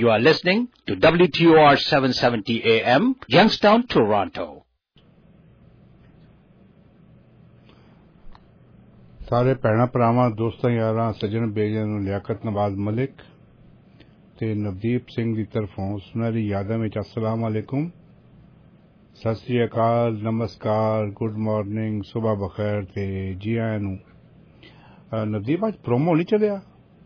You are listening to WTOR 770 AM, Youngstown, Toronto. सारे भैणां भरावां दोस्तां यारां सज्जन बेलियां नूं लियाकत नवाज मलिक ते नवदीप सिंह दी तरफों सुनहरी यादां विच अस्सलाम वालेकुम, सत श्री अकाल, नमस्कार, गुड मॉर्निंग, सुबह बखैर ते जी आयां नूं। नवदीप अज प्रोमो नहीं चलिया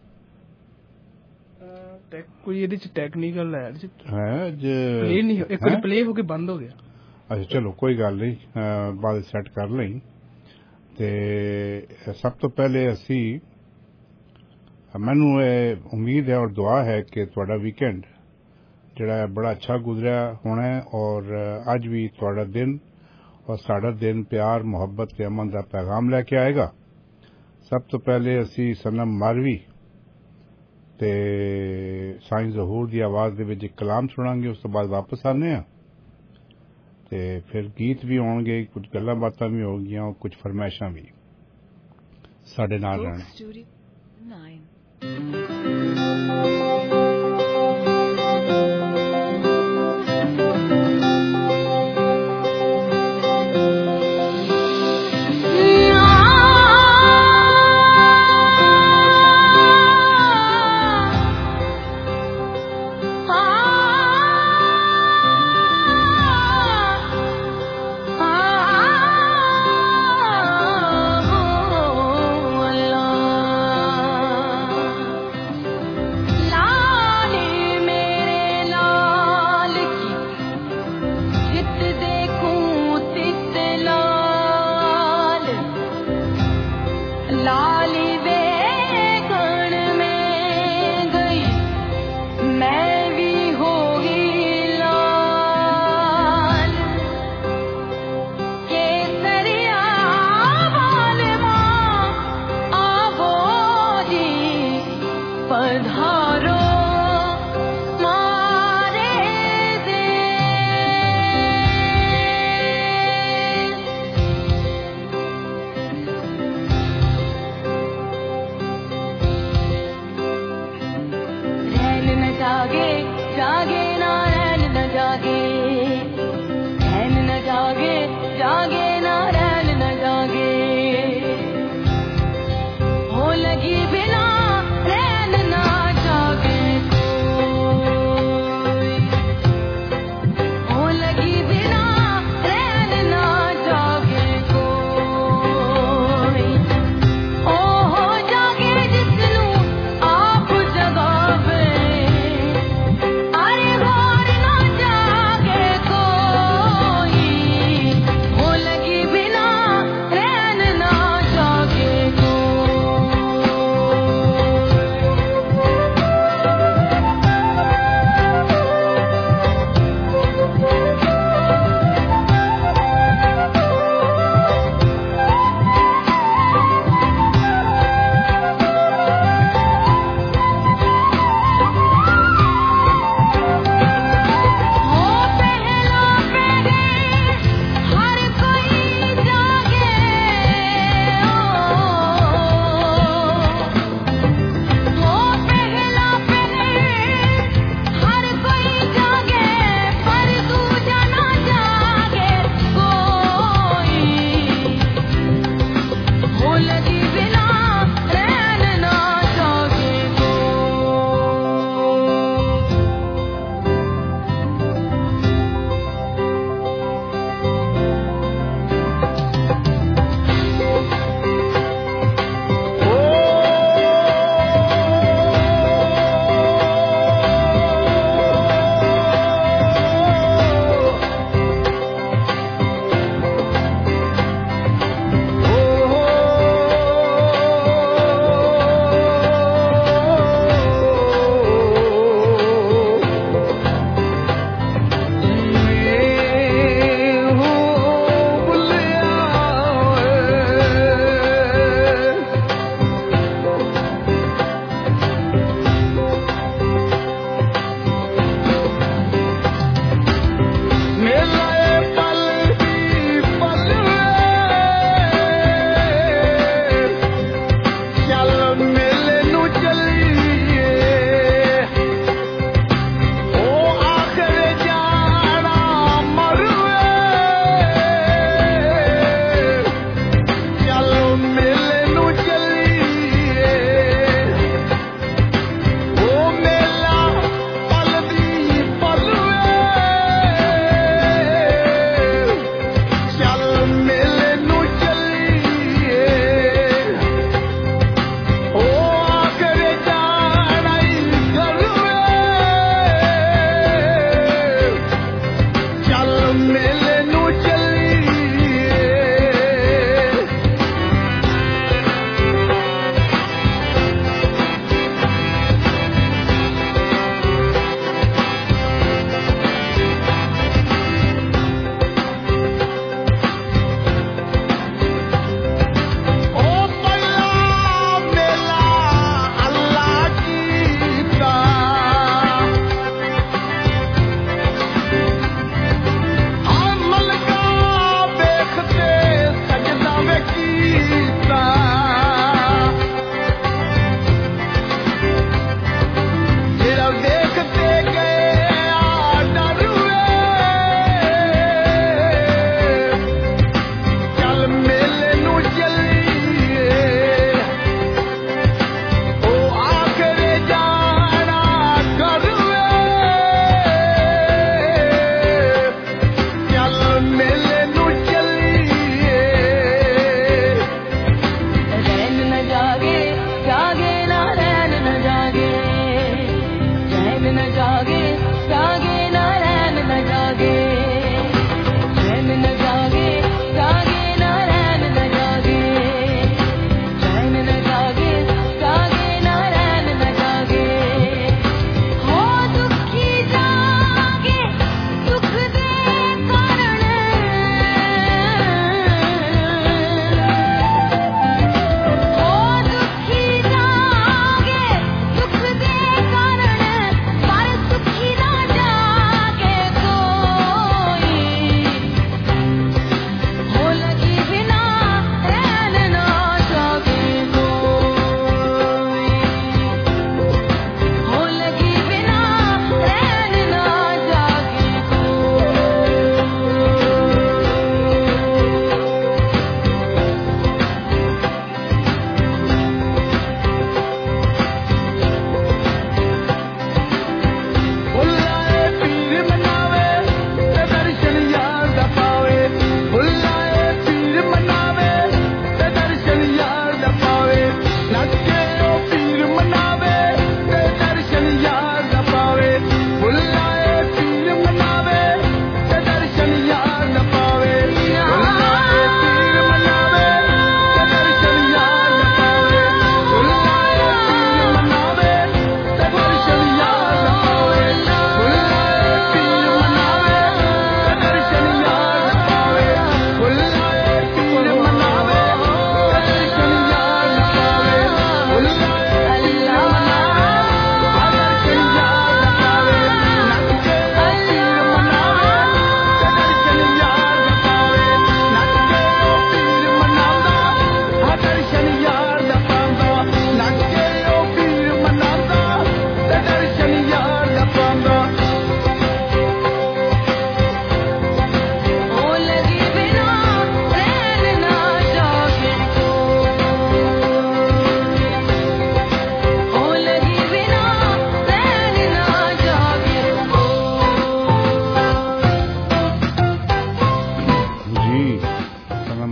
कोई ये टेक्निकल है प्ले नहीं एक बार प्ले होके बंद हो गया। अच्छा चलो कोई गल नहीं, बाद सैट कर लई। ते सब तो पहले असी मैनू उम्मीद है और दुआ है कि थोड़ा वीकेंड जिहड़ा बड़ा अच्छा गुजरिया होना है और अज भी थोड़ा दिन और साडा दिन प्यार मुहब्बत ते अमन का पैगाम लैके आएगा। सब तो पहले असी सनम मारवी ते साईं ज़हूर की आवाज दे विच एक कलाम सुनांगे, उस तो बाद वापस आने आ ते फिर गीत भी होंगे, कुछ गल्लां बातां भी होगियां और कुछ फरमाइशां भी। साडे नाल रहना। La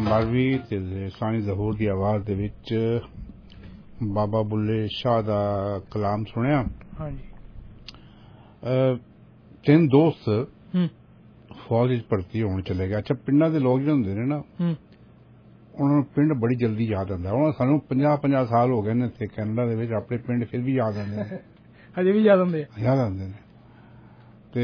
ਮਾਲਵੀ ਤੇ ਸਾਨੀ ਜ਼ਹੂਰ ਦੀ ਆਵਾਜ਼ ਦੇ ਵਿੱਚ ਬਾਬਾ ਬੁੱਲੇ ਸ਼ਾਹ ਦਾ ਕਲਾਮ ਸੁਣਿਆ। ਹਾਂਜੀ। 3 ਦੋਸਤ ਫੌਜ ਵਿੱਚ ਭਰਤੀ ਹੋਣ ਚਲੇ ਗਏ। ਅੱਛਾ, ਪਿੰਡਾਂ ਦੇ ਲੋਕ ਜਿਹੜੇ ਹੁੰਦੇ ਨੇ ਨਾ, ਉਹਨਾਂ ਨੂੰ ਪਿੰਡ ਬੜੀ ਜਲਦੀ ਯਾਦ ਆਉਂਦਾ। ਹੁਣ ਸਾਨੂੰ 50 ਸਾਲ ਹੋ ਗਏ ਨੇ ਇੱਥੇ ਕੈਨੇਡਾ ਦੇ ਵਿੱਚ, ਆਪਣੇ ਪਿੰਡ ਫਿਰ ਵੀ ਯਾਦ ਆਉਂਦੇ ਨੇ। ਹਜੇ ਵੀ ਯਾਦ ਆਉਂਦੇ ਨੇ। ਤੇ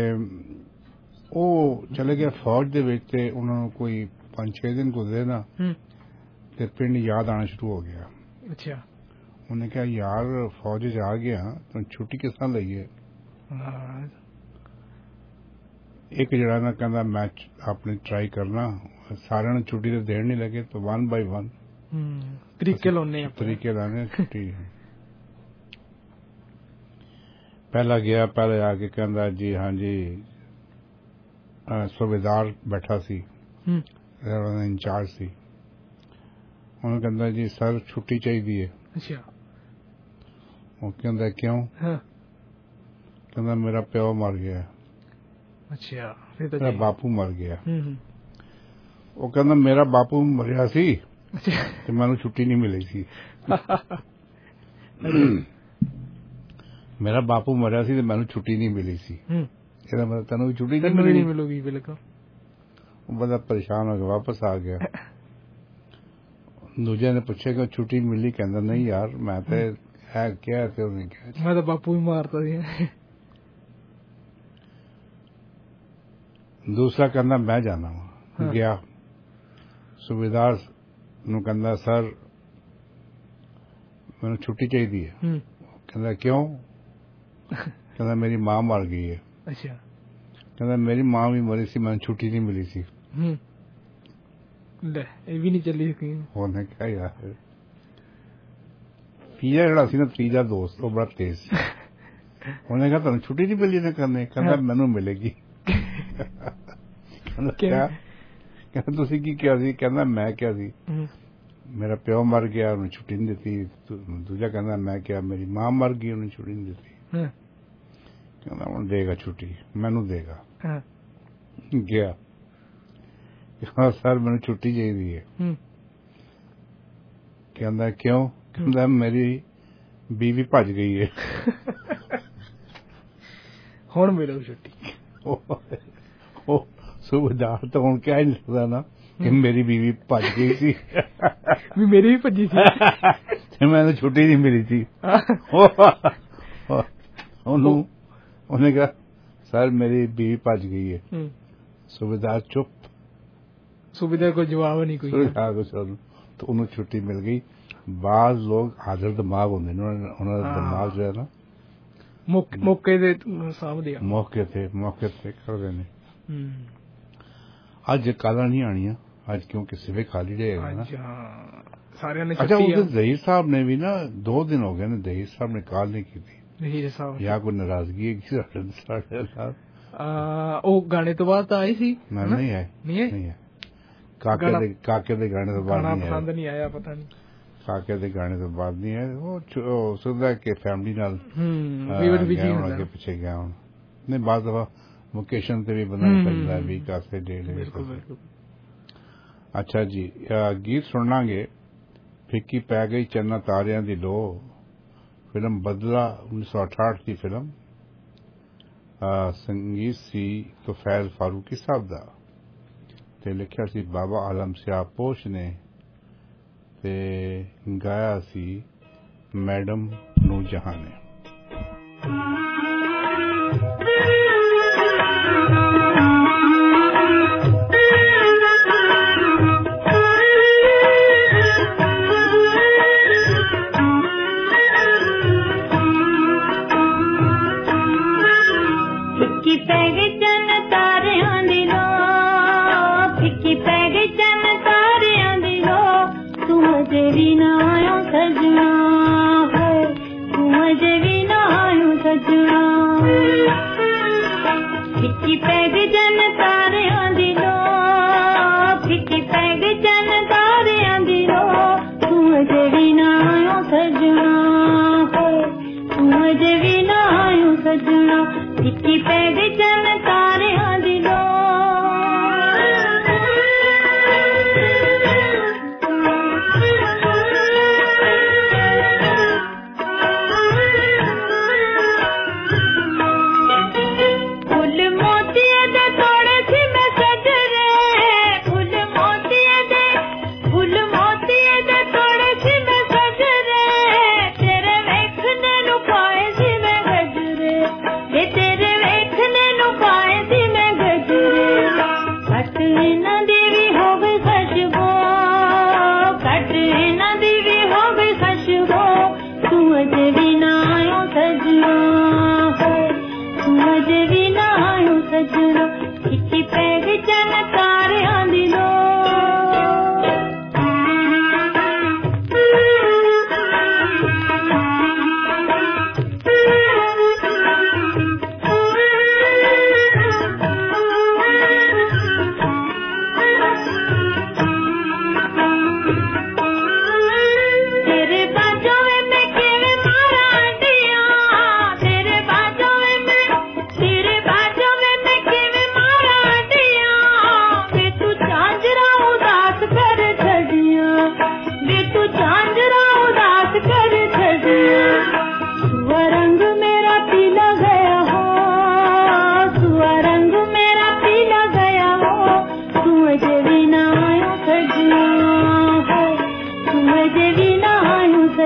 ਉਹ ਚਲੇ ਗਏ ਫੌਜ ਦੇ ਵਿੱਚ, ਤੇ ਉਹਨਾਂ ਨੂੰ ਕੋਈ 5-6 ਦਿਨ ਗੁਜ਼ਰੇ ਨਾ ਤੇ ਪਿੰਡ ਯਾਦ ਆਉਣਾ ਸ਼ੁਰੂ ਹੋ ਗਿਆ। ਅੱਛਾ। ਉਹਨੇ ਕਿਹਾ ਯਾਰ ਫੌਜ ਚ ਆ ਗਿਆ ਤਾਂ ਛੁੱਟੀ ਕਿਸ ਤਰ੍ਹਾਂ ਲਈਏ। ਇੱਕ ਜਿਹੜਾ ਨਾ ਕਹਿੰਦਾ ਮੈਂ ਆਪਣੀ ਟਰਾਈ ਕਰਨਾ, ਸਾਰਿਆਂ ਨੂੰ ਛੁੱਟੀ ਤੇ ਦੇਣ ਨਹੀਂ ਲੱਗੇ ਤਾਂ 1 by 1 ਤਰੀਕੇ ਲਾਉਣੇ ਛੁੱਟੀ। ਪਹਿਲਾ ਗਿਆ, ਪਹਿਲੇ ਆ ਕੇ ਕਹਿੰਦਾ ਜੀ ਹਾਂਜੀ, ਸੂਬੇਦਾਰ ਬੈਠਾ ਸੀ, ਇੰਚਾਰਜ ਸੀ। ਉਹਨੂੰ ਕਹਿੰਦਾ ਜੀ ਸਰ ਛੁੱਟੀ ਚਾਹੀਦੀ ਹੈ। ਅੱਛਾ। ਉਹ ਕਹਿੰਦਾ ਕਿਉਂ? ਕਹਿੰਦਾ ਮੇਰਾ ਪਿਓ ਮਰ ਗਿਆ। ਅੱਛਾ। ਮੇਰਾ ਬਾਪੂ ਮਰ ਗਿਆ। ਉਹ ਕਹਿੰਦਾ ਮੇਰਾ ਬਾਪੂ ਮਰਿਆ ਸੀ ਤੇ ਮੈਨੂੰ ਛੁੱਟੀ ਨਹੀਂ ਮਿਲੀ ਸੀ। ਮੇਰਾ ਬਾਪੂ ਮਰਿਆ ਸੀ ਤੇ ਮੈਨੂੰ ਛੁੱਟੀ ਨਹੀਂ ਮਿਲੀ ਸੀ। ਇਹਦਾ ਮਤਲਬ ਤੈਨੂੰ ਵੀ ਛੁੱਟੀ ਨਹੀਂ ਮਿਲੂਗੀ। ਬਿਲਕੁਲ। ਉਹ ਬੰਦਾ ਪਰੇਸ਼ਾਨ ਹੋ ਕੇ ਵਾਪਸ ਆ ਗਿਆ। ਦੂਜਿਆਂ ਨੇ ਪੁੱਛਿਆ ਕਿ ਛੁੱਟੀ ਮਿਲੀ? ਕਹਿੰਦਾ ਨਹੀਂ ਯਾਰ, ਮੈਂ ਤੇ ਹੈ ਕਿਹਾ ਤੇ ਉਹਨੇ ਕਿਹਾ ਮੈਂ ਤਾਂ ਬਾਪੂ ਹੀ ਮਾਰਤਾ ਸੀ। ਦੂਸਰਾ ਕਹਿੰਦਾ ਮੈਂ ਜਾਣਾ ਵਾ। ਗਿਆ ਸੂਬੇਦਾਰ ਨੂੰ ਕਹਿੰਦਾ ਸਰ ਮੈਨੂੰ ਛੁੱਟੀ ਚਾਹੀਦੀ ਹੈ। ਕਹਿੰਦਾ ਕਿਉਂ? ਕਹਿੰਦਾ ਮੇਰੀ ਮਾਂ ਮਰ ਗਈ ਹੈ। ਅੱਛਾ। ਕਹਿੰਦਾ ਮੇਰੀ ਮਾਂ ਵੀ ਮਰੀ ਸੀ, ਮੈਨੂੰ ਛੁੱਟੀ ਨਹੀਂ ਮਿਲੀ ਸੀ। ਲੈ ਇਹ ਵੀ ਨਹੀਂ ਚੱਲੀ ਸਕੀ। ਉਹਨੇ ਕਿਹਾ ਯਾਰ, ਤੀਜਾ ਜਿਹੜਾ ਸੀ ਨਾ, ਤੀਜਾ ਦੋਸਤ, ਉਹ ਬੜਾ ਤੇਜ਼ ਸੀ। ਉਹਨੇ ਕਿਹਾ ਤੁਹਾਨੂੰ ਛੁੱਟੀ ਨਹੀਂ ਮਿਲੀ ਨਾ ਕਰਨੇ? ਕਹਿੰਦਾ ਮੈਨੂੰ ਮਿਲੇਗੀ। ਕਹਿੰਦਾ ਤੁਸੀਂ ਕੀ ਕਿਹਾ ਸੀ? ਕਹਿੰਦਾ ਮੈਂ ਕਿਹਾ ਸੀ ਮੇਰਾ ਪਿਓ ਮਰ ਗਿਆ, ਉਹਨੂੰ ਛੁੱਟੀ ਨਹੀਂ ਦਿੱਤੀ। ਦੂਜਾ ਕਹਿੰਦਾ ਮੈਂ ਕਿਹਾ ਮੇਰੀ ਮਾਂ ਮਰ ਗਈ, ਉਹਨੂੰ ਛੁੱਟੀ ਨਹੀਂ ਦਿੱਤੀ। ਕਹਿੰਦਾ ਹੁਣ ਦੇਗਾ ਛੁੱਟੀ, ਮੈਨੂੰ ਦੇਗਾ। ਗਿਆ, ਸਰ ਮੈਨੂੰ ਛੁੱਟੀ ਚਾਹੀਦੀ ਹੈ। ਕਹਿੰਦਾ ਕਿਉਂ? ਕਹਿੰਦਾ ਮੇਰੀ ਬੀਵੀ ਭੱਜ ਗਈ ਹੈ। ਹੁਣ ਮਿਲੋ ਛੁੱਟੀ। ਉਹ ਸੂਬੇਦਾਰ ਤਾਂ ਹੁਣ ਕਹਿ ਨਹੀਂ ਸਕਦਾ ਨਾ ਕਿ ਮੇਰੀ ਬੀਵੀ ਭੱਜ ਗਈ ਸੀ, ਵੀ ਮੇਰੀ ਵੀ ਭੱਜੀ ਸੀ ਤੇ ਮੈਨੂੰ ਛੁੱਟੀ ਨਹੀਂ ਮਿਲੀ ਸੀ। ਉਹਨੇ ਕਿਹਾ ਸਰ ਮੇਰੀ ਬੀਵੀ ਭੱਜ ਗਈ ਹੈ। ਸੂਬੇਦਾਰ ਚੁੱਪ। ਸੂਬੇਦਾਰ ਕੋਈ ਜਵਾਬ ਨਹੀਂ ਕੋਈ। तो ਉਹਨੂੰ ਛੁੱਟੀ ਮਿਲ ਗਈ। ਬਾਜ਼ ਲੋਕ ਹਾਜ਼ਰ ਦਿਮਾਗ ਹੁੰਦੇ ਨੇ, ਉਹਨਾਂ ਦਾ ਦਿਮਾਗ ਜੋ ਹੈ ਨਾ ਮੌਕੇ ਦੇ ਸਾਹਮਣੇ ਮੌਕੇ ਤੇ ਕਰਦੇ ਨੇ। ਅੱਜ ਕਾਲਾਂ ਨਹੀਂ ਆਣੀਆਂ ਅੱਜ, ਕਿਉਂਕਿ ਸਿਵਿਕ ਹਾਲੀਡੇ ਹੈਗਾ ਨਾ ਸਾਰਿਆਂ ਨੇ। ਅੱਛਾ, ਉਹਦੇ ਜ਼ਹੀਰ ਸਾਹਿਬ ਨੇ ਵੀ ਨਾ 2 ਦਿਨ ਹੋ ਗਏ ਨੇ, ਜ਼ਹੀਰ ਸਾਹਿਬ ਨੇ ਕਾਲ ਨਹੀਂ ਕੀਤੀ। ਜਾਂ ਕੋਈ ਨਾਰਾਜ਼ਗੀ ਹੈ ਸਾਡੇ ਨਾਲ? ਉਹ ਗਾਣੇ ਤੋਂ ਬਾਅਦ ਤਾਂ ਆਏ ਸੀ। ਨਹੀਂ ਹੈ ਕਾਕੇ ਦੇ ਗਾਣੇ ਤੋਂ ਬਾਅਦ ਪਸੰਦ ਨਹੀਂ ਆਇਆ, ਪਤਾ ਨਹੀਂ ਕਾਕੇ ਦੇ ਗਾਣੇ ਤੋਂ ਬਾਅਦ ਨਹੀਂ ਹੈ। ਉਹ ਸੁਣਦਾ ਕਿ ਫੈਮਿਲੀ ਨਾਲ ਅੱਗੇ ਪਿੱਛੇ ਗਿਆ ਹੁਣ ਨਹੀਂ। ਬਾਅਦ ਦਫਾ ਲੋਕੇਸ਼ਨ ਤੇ ਵੀ ਬਣਾਉਣਾ ਪੈਂਦਾ ਵੀ ਕਾਸੇ ਡੇਢ। ਅੱਛਾ ਜੀ, ਗੀਤ ਸੁਣਾਂਗੇ। ਫਿੱਕੀ ਪੈ ਗਈ ਚੰਨਾ ਤਾਰਿਆਂ ਦੀ ਲੋ, ਫਿਲਮ ਬਦਲਾ 1968 ਦੀ ਫਿਲਮ। ਸੰਗੀਤ ਸੀ ਤੁਫੈਲ ਫਾਰੂਕੀ ਸਾਹਿਬ ਦਾ ਤੇ ਲਿਖਿਆ ਸੀ ਬਾਬਾ ਆਲਮ ਸਿਆਹ ਪੋਸ਼ ਨੇ ਤੇ ਗਾਇਆ ਸੀ ਮੈਡਮ ਨੂਰਜਹਾਂ ਨੇ।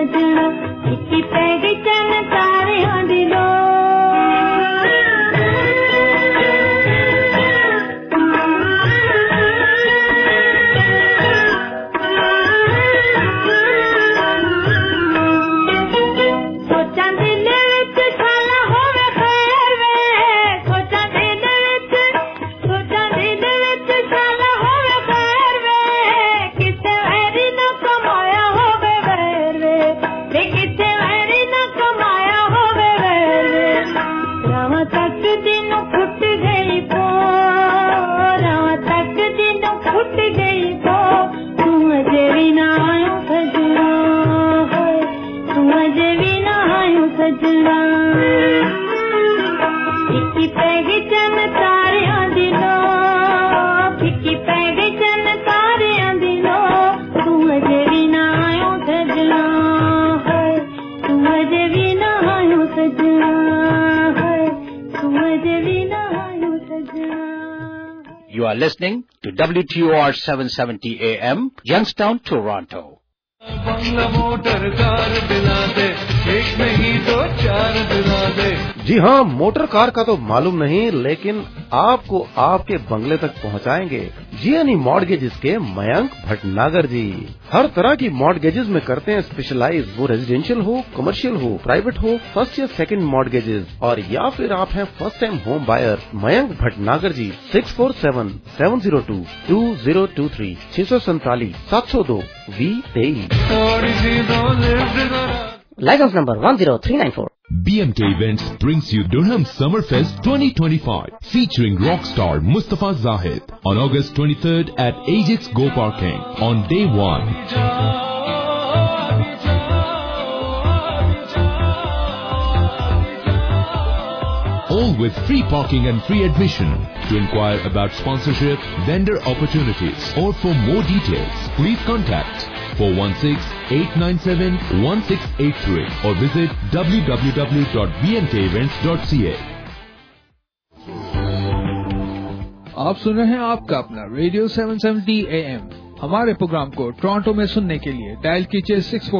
सजना इक्की पै गई चन तारियां दी लो You are listening to WTOR 770 AM, Youngstown, Toronto. बंगला मोटर कार दिला दे एक नहीं दो चार दिला दे। जी हाँ, मोटर कार का तो मालूम नहीं, लेकिन आपको आपके बंगले तक पहुँचाएंगे जीएनई मॉर्गेजेस के मयंक भटनागर जी। हर तरह की मॉर्गेजेस में करते हैं स्पेशलाइज, वो रेजिडेंशियल हो, कमर्शियल हो, प्राइवेट हो, फर्स्ट या सेकंड मॉर्गेजेस, और या फिर आप हैं first time home buyer. Mayank Bhatnagar ji 647-702-2023 647-702-2023। License number 10394. BMK Events brings you Durham Summerfest 2025 featuring rockstar Mustafa Zahid on August 23rd at Ajax Go Parking on day 1. All with free parking and free admission. To inquire about sponsorship, vendor opportunities, or for more details, please contact 416-897-1683 or visit www.bmkevents.ca. आप सुन रहे हैं आपका अपना radio 770 AM। हमारे programme को Toronto में सुनने के लिए डायल कीजिए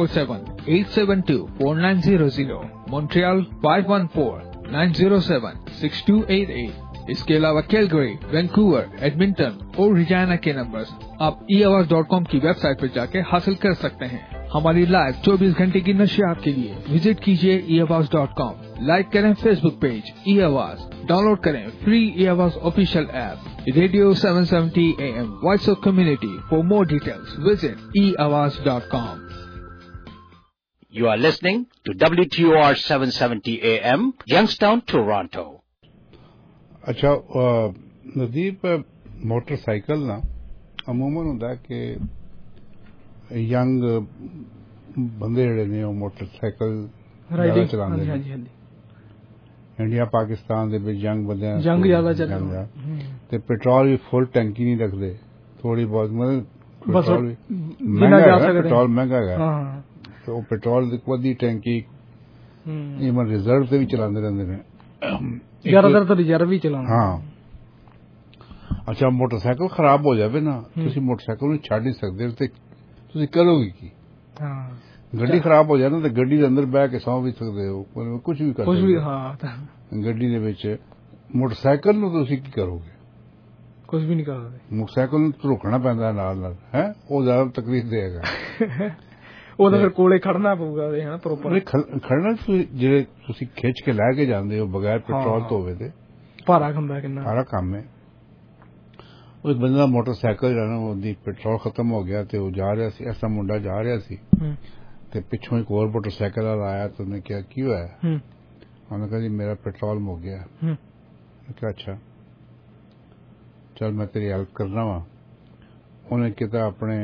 647-872-4900, मॉन्ट्रियल 514-907-6288। इसके अलावा कैलगरी, वैंकूवर, एडमिंटन और रिजाना के नंबर्स आप eavaz.com की वेबसाइट पर जाके हासिल कर सकते हैं। हमारी लाइव 24 घंटे की नशियात के लिए विजिट कीजिए eavaz.com। लाइक करें फेसबुक पेज eavaz, डाउनलोड करें free eavaz official app radio 770 AM voice of community. For more details visit eavaz.com। You are listening to WTOR 770 AM, Youngstown, Toronto. अच्छा, नदीप, मोटरसाइकिल ना अमूमन होंदा कि यंग बंदे जेहड़े ने मोटरसाइकिल राइडिंग चलाते हैं। इंडिया पाकिस्तान दे विच यंग बंदे जंग ज्यादा चलदा ते पेट्रोल भी फुल टैंकी नहीं रखदे, थोड़ी बहुत मतलब पेट्रोल महंगा है तो पेट्रोल दी वड्डी टैंकी इवन रिजर्व से भी चलाते रहंदे ने, ज्यादातर तो रिजर्व ही चलाना। हाँ, अच्छा, मोटरसाइकिल खराब हो जाए ना, तुसी मोटरसाइकिल ਨੂੰ ਛੱਡ ਨਹੀਂ ਸਕਦੇ ਤੇ ਤੁਸੀਂ ਕਰੋਗੇ ਕੀ? ਹਾਂ, ਗੱਡੀ ਖਰਾਬ ਹੋ ਜਾਏ ਨਾ ਤੇ ਗੱਡੀ ਦੇ ਅੰਦਰ ਬਹਿ ਕੇ ਸੌਂ ਵੀ ਸਕਦੇ ਹੋ, ਕੁਝ ਵੀ ਕਰ ਸਕਦੇ ਹੋ, ਕੁਝ ਵੀ। ਹਾਂ, ਗੱਡੀ ਦੇ ਵਿੱਚ मोटरसाइकिल ਨੂੰ ਤੁਸੀਂ ਕੀ ਕਰੋਗੇ? ਕੁਝ ਵੀ ਨਹੀਂ ਕਰਦੇ। मोटरसाइकिल ਨੂੰ ਰੋਕਣਾ ਪੈਂਦਾ ਨਾਲ ਨਾਲ, ਹੈ ਉਹ ਜ਼ਿਆਦਾ ਤਕਲੀਫ ਦੇਗਾ। ਉਹਦਾ ਫਿਰ ਕੋਲੇ ਖੜਨਾ ਪਊਗਾ ਹੈ ਨਾ, ਪ੍ਰੋਪਰ ਖੜਨਾ। ਜਿਹੜੇ ਤੁਸੀਂ ਖਿੱਚ ਕੇ ਲੈ ਕੇ ਜਾਂਦੇ ਹੋ ਬਗੈਰ ਪੈਟਰੋਲ ਤੋਂ ਹੋਵੇ ਤੇ ਭਾਰਾ ਹੁੰਦਾ, ਕਿੰਨਾ ਭਾਰਾ ਕੰਮ ਹੈ। ਉਹ ਇੱਕ ਬੰਦੇ ਦਾ ਮੋਟਰਸਾਈਕਲ ਜਿਹੜਾ ਉਹਦੀ ਪੈਟਰੋਲ ਖਤਮ ਹੋ ਗਿਆ ਤੇ ਉਹ ਜਾ ਰਿਹਾ ਸੀ, ਐਸਾ ਮੁੰਡਾ ਜਾ ਰਿਹਾ ਸੀ ਤੇ ਪਿੱਛੋਂ ਇੱਕ ਹੋਰ ਮੋਟਰਸਾਈਕਲ ਵਾਲਾ ਆਇਆ ਤੇ ਉਹਨੇ ਕਿਹਾ ਕੀ ਹੋਇਆ? ਉਹਨੇ ਕਿਹਾ ਜੀ ਮੇਰਾ ਪੈਟਰੋਲ ਮੁੱਕ ਗਿਆ। ਮੈਂ ਕਿਹਾ ਅੱਛਾ, ਚਲ ਮੈਂ ਤੇਰੀ ਹੈਲਪ ਕਰਨਾ ਵਾ। ਉਹਨੇ ਕਿਹਾ ਆਪਣੇ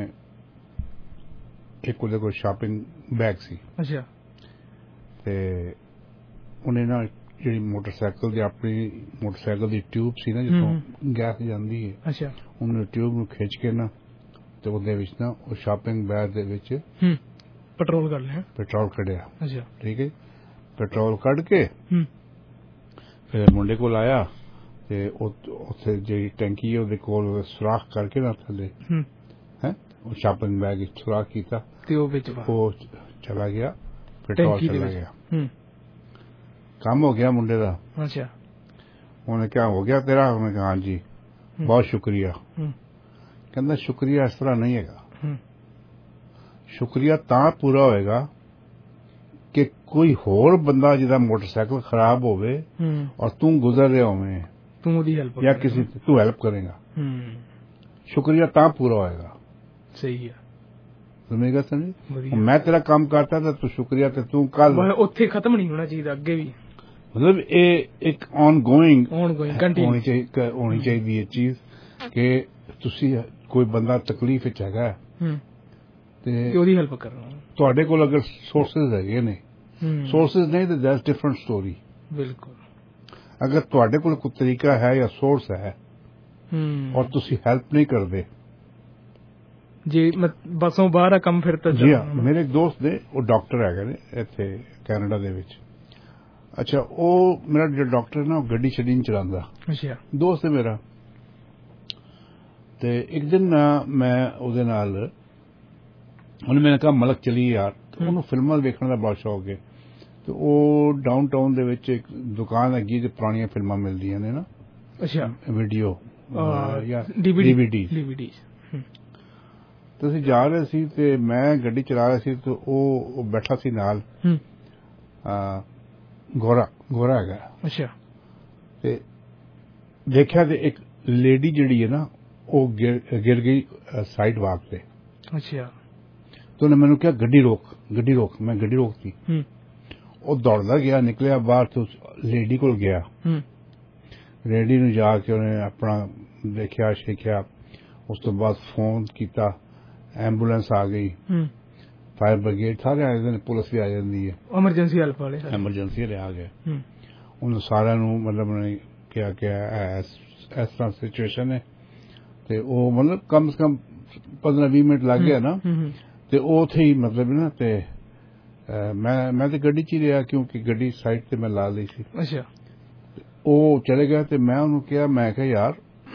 एक ਉਹਦੇ ਕੋਲ ਸ਼ਾਪਿੰਗ ਬੈਗ ਸੀ। ਅੱਛਾ, ਤੇ ਉਹਨੇ ਨਾ ਜਿਹੜੀ ਮੋਟਰਸਾਈਕਲ ਦੀ ਆਪਣੀ ਮੋਟਰਸਾਈਕਲ ਦੀ ਟਿਊਬ ਸੀ ਨਾ ਜਿੱਥੋਂ ਗੈਸ ਜਾਂਦੀ ਹੈ, ਅੱਛਾ, ਉਹਨੇ ਟਿਊਬ ਨੂੰ ਖਿੱਚ ਕੇ ਨਾ ਤੇ ਉਹਦੇ ਵਿੱਚ ਨਾ ਉਹ ਸ਼ਾਪਿੰਗ ਬੈਗ ਦੇ ਵਿੱਚ ਪੈਟਰੋਲ ਕੱਢ ਲਿਆ, ਪੈਟਰੋਲ ਕੱਢਿਆ। ਅੱਛਾ, ਠੀਕ ਹੈ, ਪੈਟਰੋਲ ਕੱਢ ਕੇ ਫਿਰ ਮੁੰਡੇ ਕੋਲ ਆਇਆ ਤੇ ਉੱਥੇ ਜਿਹੜੀ ਟੈਂਕੀ ਹੈ ਉਹਦੇ ਕੋਲ ਸੁਰਾਖ ਕਰਕੇ ਨਾ ਥੱਲੇ ਹੈ ਉਹ ਸ਼ਾਪਿੰਗ ਬੈਗ ਵਿੱਚ ਸੁਰਾਖ ਕੀਤਾ ਤੇ ਉਹ ਵਿੱਚ ਉਹ चला गया, पेट्रोल चला गया, काम हो गया मुंडे दा। अच्छा, उन्हें क्या हो गया तेरा? उन्हें कहा हाँ जी बहुत शुक्रिया। कहता शुक्रिया इस तरह नहीं है, शुक्रिया तां पूरा होएगा कि कोई होर बंदा जिदा मोटरसाइकिल खराब होवे और तू गुजर रहे होवे, तू ओदी हेल्प या किसी तू हेल्प करेगा, शुक्रिया तां पूरा होएगा। सही है, सुनेगा समझ। मैं तेरा काम करता था तो शुक्रिया ते तू कल उत्थे खत्म नहीं होना चाहिए, अगे भी मतलब ये एक ऑनगोइंग होनी चाहिए ये चीज कि तुसी कोई बंदा तकलीफ विच हैगा ते ओदी हेल्प करना, ਤੁਹਾਡੇ ਕੋਲ अगर सोर्सेज ਹੈਗੇ ਨੇ, सोर्सेज नहीं तो दैट्स डिफरेंट स्टोरी। बिल्कुल, अगर ਤੁਹਾਡੇ ਕੋਲ कोई तरीका है या सोर्स है और तुसी हेल्प नहीं करते जी बसों बाहर कम फिर तो जी हाँ। मेरे एक दोस्त ने वो डॉक्टर हैगे ने इत्थे कैनेडा दे विच। अच्छा, वो मेरा जो डॉक्टर ना गड्डी छड्डी नहीं चलांदा। अच्छा, दोस्त है मेरा। ते एक दिन ना मैं ਉਹਦੇ ਨਾਲ ਉਹਨੇ मैंने कहा मलक चली यार, ਉਹਨੂੰ ਫਿਲਮਾਂ ਵੇਖਣ ਦਾ ਬਹੁਤ ਸ਼ੌਕ ਹੈ ਤੇ ਉਹ ਡਾਊਨਟਾਊਨ ਦੇ ਵਿੱਚ ਇੱਕ ਦੁਕਾਨ ਹੈਗੀ ਜਿੱਥੇ ਪੁਰਾਣੀਆਂ ਫਿਲਮਾਂ ਮਿਲਦੀਆਂ ਨੇ ਨਾ। ਅੱਛਾ, ਵੀਡੀਓ ਜਾਂ DVD ਤੇ ਅਸੀਂ ਜਾ ਰਹੇ ਸੀ ਤੇ ਮੈਂ ਗੱਡੀ ਚਲਾ ਰਿਹਾ ਸੀ ਤੇ ਉਹ ਬੈਠਾ ਸੀ ਨਾਲ ਗੋਰਾ ਹੈਗਾ। ਅੱਛਾ, ਤੇ ਦੇਖਿਆ ਤੇ ਇੱਕ ਲੇਡੀ ਜਿਹੜੀ ਹੈ ਨਾ ਉਹ ਗਿਰ ਗਈ ਸਾਈਡ ਵਾਕ ਤੇ। ਅੱਛਾ, तो ਉਹਨੇ ਮੈਨੂੰ ਕਿਹਾ ਗੱਡੀ ਰੋਕ। ਮੈਂ ਗੱਡੀ ਰੋਕਤੀ। ਉਹ ਦੌੜਦਾ ਗਿਆ, ਨਿਕਲਿਆ ਬਾਹਰ ਤੋਂ ਲੇਡੀ ਕੋਲ ਗਿਆ। ਲੇਡੀ ਨੂੰ ਜਾ ਕੇ ਉਹਨੇ ਆਪਣਾ ਦੇਖਿਆ ਸ਼ੇਖਿਆ, ਉਸ ਤੋਂ ਬਾਅਦ ਫੋਨ ਕੀਤਾ, ਐਂਬੂਲੈਂਸ ਆ ਗਈ, ਫਾਇਰ ਬ੍ਰਿਗੇਡ ਸਾਰੇ ਆ ਜਾਂਦੇ ਨੇ, ਪੁਲਿਸ ਵੀ ਆ ਜਾਂਦੀ ਹੈ, ਐਮਰਜੈਂਸੀ ਹੈਲਪ ਵਾਲੇ ਆ ਗਏ। ਉਹਨੂੰ ਸਾਰਿਆਂ ਨੂੰ ਮਤਲਬ ਉਹਨੇ ਕਿਹਾ ਕਿ ਇਸ ਤਰ੍ਹਾਂ ਸਿਚੁਏਸ਼ਨ ਹੈ ਤੇ ਉਹ ਮਤਲਬ ਕਮ ਸੇ ਕਮ 15-20 ਮਿੰਟ ਲੱਗ ਗਿਆ ਨਾ ਤੇ ਉਹ ਉੱਥੇ ਹੀ ਮਤਲਬ ਨਾ ਤੇ ਮੈਂ ਤੇ ਗੱਡੀ 'ਚ ਹੀ ਰਿਹਾ ਕਿਉਂਕਿ ਗੱਡੀ ਸਾਈਡ ਤੇ ਮੈਂ ਲਾ ਲਈ ਸੀ। ਅੱਛਾ, ਉਹ ਚਲੇ ਗਿਆ ਤੇ ਮੈਂ ਉਹਨੂੰ ਕਿਹਾ, ਮੈਂ ਕਿਹਾ ਯਾਰ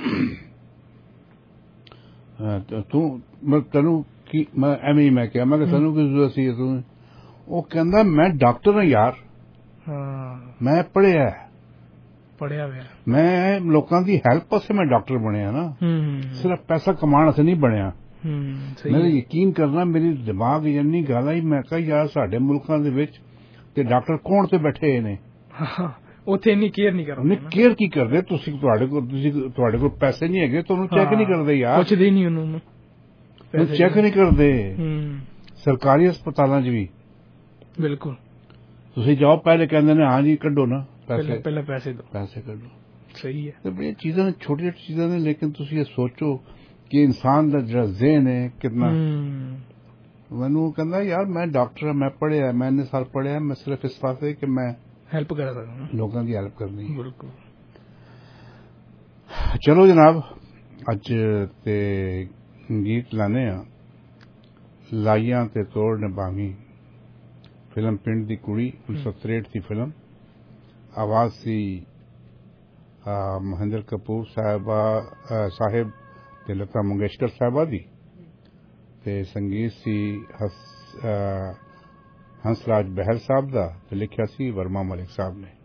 ਤੈਨੂੰ ਕੀ, ਮੈਂ ਐਵੇਂ ਹੀ ਮੈਂ ਕਿਹਾ ਤੈਨੂੰ ਕੀ ਜ਼ਰੂਰਤ ਸੀ ਤੂੰ? ਉਹ ਕਹਿੰਦਾ ਮੈਂ ਡਾਕਟਰ ਹਾਂ ਯਾਰ, ਮੈਂ ਪੜ੍ਹਿਆ ਹੋਇਆ, ਮੈਂ ਲੋਕਾਂ ਦੀ ਹੈਲਪ ਵਾਸਤੇ ਮੈਂ ਡਾਕਟਰ ਬਣਿਆ ਨਾ, ਸਿਰਫ ਪੈਸਾ ਕਮਾਉਣ ਵਾਸਤੇ ਨਹੀਂ ਬਣਿਆ। ਮੇਰਾ ਯਕੀਨ ਕਰਨਾ, ਮੇਰੀ ਦਿਮਾਗ ਇੰਨੀ ਗੱਲ ਆਈ, ਮੈਂ ਕਿਹਾ ਯਾਰ ਸਾਡੇ ਮੁਲਕਾਂ ਦੇ ਵਿੱਚ ਤੇ ਡਾਕਟਰ ਕੌਣ ਤੇ ਬੈਠੇ ਨੇ, ਉੱਥੇ ਇੰਨੀ ਕੇਅਰ ਨਹੀਂ ਕਰਦੇ। ਕੇਅਰ ਕੀ ਕਰਦੇ? ਤੁਹਾਡੇ ਕੋਲ ਪੈਸੇ ਨਹੀਂ ਹੈਗੇ, ਤੁਹਾਨੂੰ ਚੈੱਕ ਨਹੀਂ ਕਰਦੇ ਯਾਰ, ਪੁੱਛਦੇ ਨਹੀਂ ਉਹਨੂੰ, ਚੈੱਕ ਨਹੀਂ ਕਰਦੇ। ਸਰਕਾਰੀ ਹਸਪਤਾਲਾਂ 'ਚ ਵੀ ਬਿਲਕੁਲ ਤੁਸੀਂ ਜਾਓ, ਪਹਿਲੇ ਕਹਿੰਦੇ ਨੇ ਹਾਂ ਜੀ ਕੱਢੋ ਨਾ ਪੈਸੇ, ਪਹਿਲਾਂ ਪੈਸੇ ਕੱਢੋ। ਸਹੀ ਹੈ, ਤੇ ਬੜੀਆਂ ਚੀਜ਼ਾਂ ਨੇ, ਛੋਟੀਆਂ ਚੀਜ਼ਾਂ ਨੇ, ਲੇਕਿਨ ਤੁਸੀਂ ਇਹ ਸੋਚੋ ਕਿ ਇਨਸਾਨ ਦਾ ਜਿਹੜਾ ਜ਼ਿਹਨ ਹੈ ਕਿੰਨਾ। ਮੈਨੂੰ ਕਹਿੰਦਾ ਯਾਰ ਮੈਂ ਡਾਕਟਰ ਹਾਂ, ਮੈਂ ਪੜ੍ਹਿਆ, ਮੈਂ ਇੰਨੇ ਸਾਲ ਪੜ੍ਹਿਆ, ਮੈਂ ਸਿਰਫ ਇਸ ਵਾਸਤੇ ਕਿ ਮੈਂ ਹੈਲਪ ਕਰ ਸਕਦਾ, ਲੋਕਾਂ ਦੀ ਹੈਲਪ ਕਰਨੀ। ਬਿਲਕੁਲ। ਚਲੋ ਜਨਾਬ, ਅੱਜ ਤੇ ਗੀਤ ਲਾਣੇ ਆ, ਲਾਈਆਂ ਤੇ ਤੋੜ ਨਿਭਾਵੀਂ, ਫਿਲਮ ਪਿੰਡ ਦੀ ਕੁੜੀ 1963 ਦੀ ਫਿਲਮ। ਆਵਾਜ਼ ਸੀ ਮਹਿੰਦਰ ਕਪੂਰ ਸਾਹਿਬ ਤੇ ਲਤਾ ਮੰਗੇਸ਼ਕਰ ਸਾਹਿਬਾ ਦੀ, ਤੇ ਸੰਗੀਤ ਸੀ ਹੰਸਰਾਜ ਬਹਿਲ ਸਾਹਿਬ ਦਾ, ਤੇ ਲਿਖਿਆ ਸੀ ਵਰਮਾ ਮਲਿਕ ਸਾਹਿਬ ਨੇ।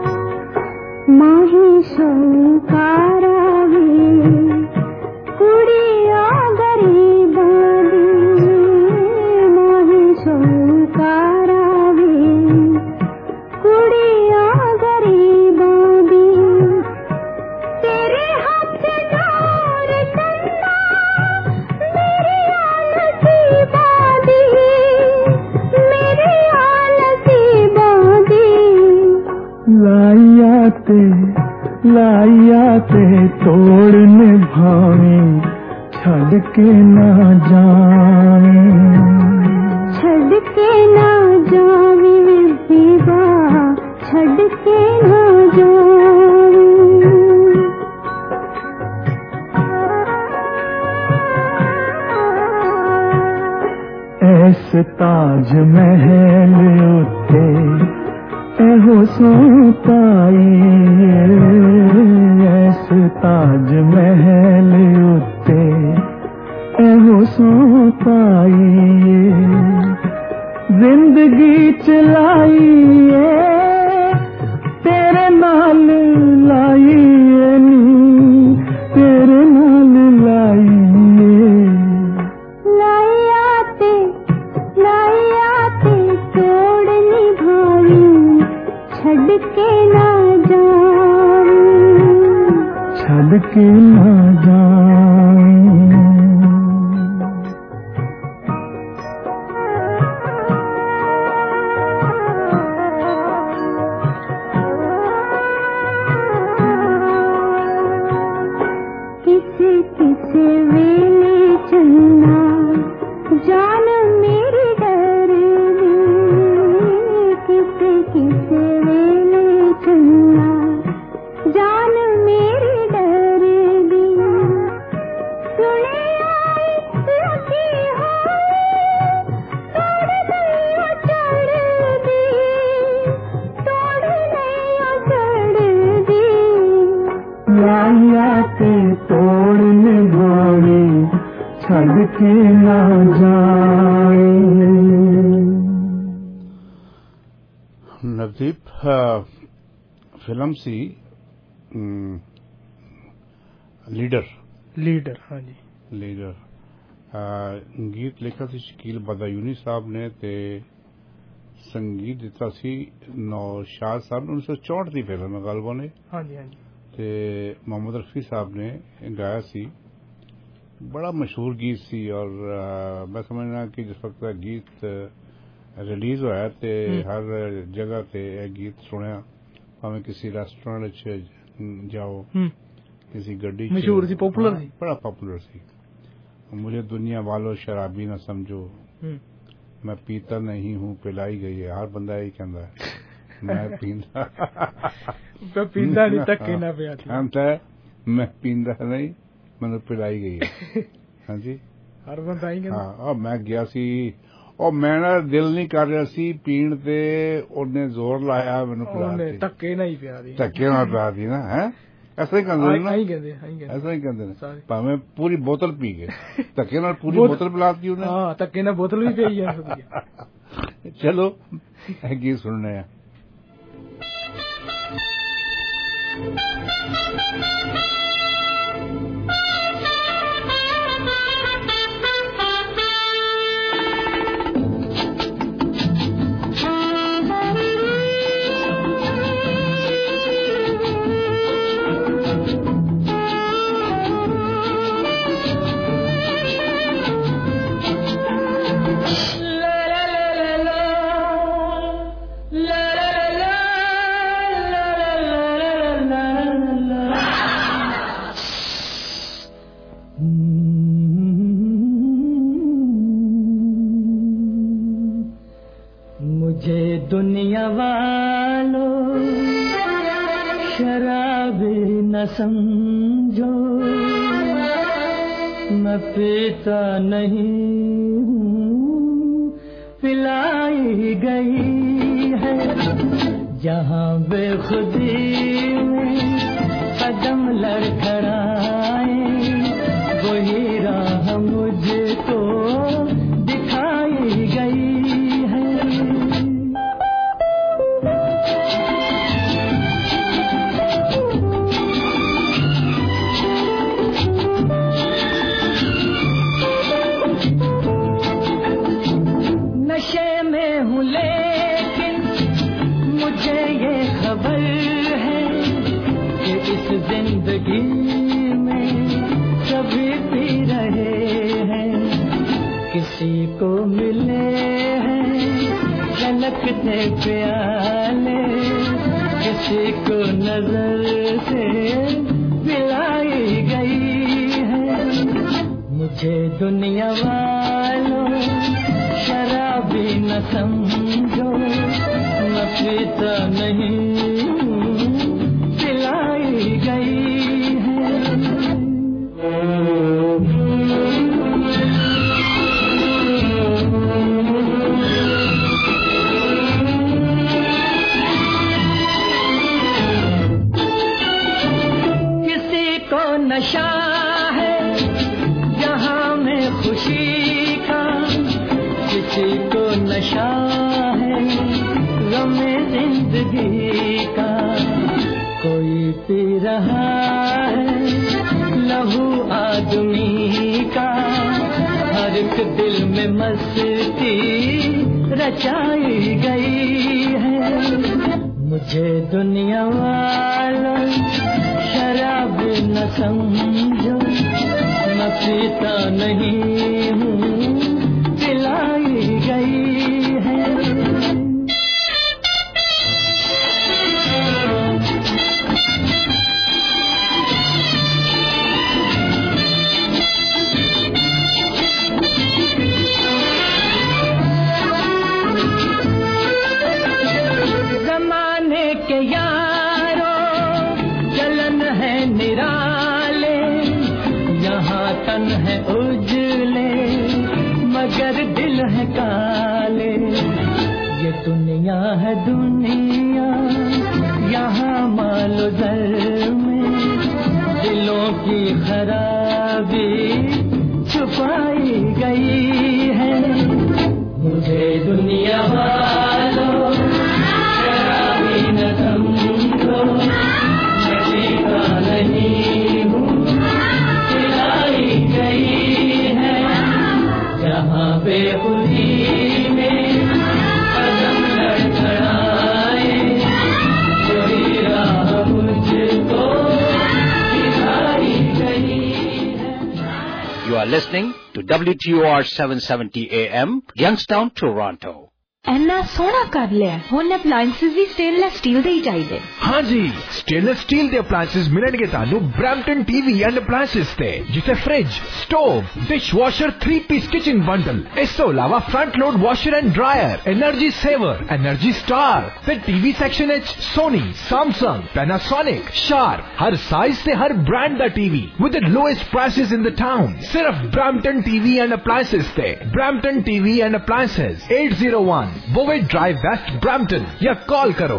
माही शंकारा वे कुड़ी ते लाइया ते तोड़ निभावे छड़ के ना जावे छड़ के ना जावे बेवा छड़ के ना जावे ऐस ताज महल उते एहो सोताई ऐस ताज महल उते एहो सोताई जिंदगी चलाई तेरे नाल लाई नी तेरे नाल लाई तोड़ निभाई छड़ के ना जाऊं छड़ के ना जाऊं किसे किसे वेले चलना जान मेरी डर किसे किसे वेले चलना जान मेरी डर दी सुने आई लगी तोड़ नहीं चढ़ दी तोड़ नहीं चढ़ दी लाइया के तोड़ निभावे छड़ के ना जाए। नवदीप फिल्म सी लीडर हाँ जी लीडर गीत लिखा सी शकील बदायूनी साहब ने ते संगीत दिता सी नौशाद साहब ने 1964 की फिल्म है गालबो ने हाँ जी ते मोहम्मद रफी साहब ने गाया सी बड़ा मशहूर गीत सी और मैं समझना कि जिस वक्त गीत रिलीज होया ते हर जगह ते गीत सुनिया भावें किसी रेस्टोरेंट जाओ किसी गड्डी मशहूर सी पॉपुलर सी बड़ा पॉपुलर सी मुझे दुनिया वालों शराबी ना समझो मैं पीता नहीं हूँ पिलाई गई है हर बंदा यही कहता है मैं पींदा नहीं धक्के ना पिया मैं पींदा नहीं मैंने पिलाई गई है हाँ जी हर बंदा ही कहता हाँ मैं गया सी और मैं ना दिल नहीं कर रहा सी पीण ते उन्हें जोर लाया मैंने पिला धक्के ना ही पिया दी धक्के ना पिला दी ना है ऐसा ही कहते ना ऐसा ही कहते हैं भावें पूरी बोतल पी गए धक्के ना पूरी बोतल पिलाती उन्हें हाँ धक्के ना बोतल भी पी है चलो गीत सुनने हैं दुनिया वालों शराबी न समझो मैं पीता नहीं हूँ पिलाई गई है जहाँ बेखुदी में कदम लड़खड़ाए वही राह मुझको दिखाई गई है। नशे में हूँ लेकिन मुझे ये खबर है कि इस जिंदगी में सभी पी रहे हैं किसी को मिले हैं झलकते प्याले किसी को नजर से मिलाई गई है। मुझे दुनिया वालों शराबी न समझो, मैं पीता नहीं पिलाई गई है। किसी को नशा है जहां में खुशी का, किसी को नशा है गमे जिंदगी का। कोई पी रहा है लहू आदमी का, हर एक दिल में मस्ती रचाई गई है। मुझे दुनिया वालों शराब न समझो, मैं पीता नहीं हूँ पिलाई गई है। जमाने के यारों जलन है निराले, यहाँ तन है उजले मगर दिल है काले। ये दुनिया है दुनिया यहाँ मालो दर में, दिलों की खराबी छुपाई गई है। मुझे दुनिया वालों शराबी न समझो, मैं पीता नहीं हूँ पिलाई गई है। जहाँ बेखुदी में कदम लड़खड़ाए, वही राह मुझको दिखाई गई है। You are listening to WTOR 770 AM, Youngstown, Toronto. ਇੰਨਾ ਸੋਹਣਾ ਕਰ ਲਿਆ। ਹੁਣ ਅਪਲਾਈਐਂਸਸ ਵੀ ਸਟੇਨਲੈਸ ਸਟੀਲ ਦੇ ਹੀ ਚਾਹੀਦੇ। हाँ जी, स्टेनलेस स्टील ਦੇ ਅਪਲਾਈਐਂਸਸ ਮਿਲਣਗੇ ਤੁਹਾਨੂੰ ਬ੍ਰੈਂਪਟਨ ਟੀਵੀ ਐਂਡ ਅਪਲਾਈਐਂਸਸ ਤੇ, ਜਿੱਥੇ fridge, stove, dishwasher 3-piece kitchen bundle, ਇਸ ਤੋਂ ਇਲਾਵਾ front load washer and dryer, energy saver, energy star ਤੇ ਟੀਵੀ ਸੈਕਸ਼ਨ ਵਿੱਚ ਸੋਨੀ, ਸੈਮਸੰਗ, ਪੈਨਾਸੋਨਿਕ, ਸ਼ਾਰਪ, ਹਰ ਸਾਈਜ਼ ਤੇ ਹਰ ਬ੍ਰਾਂਡ ਦਾ TV with the lowest prices in the town। ਸਿਰਫ ਬ੍ਰੈਂਪਟਨ ਟੀਵੀ ਐਂਡ ਅਪਲਾਈਐਂਸਸ ਤੇ। Brampton TV and appliances 801 Bovett Drive West, Brampton, या call करो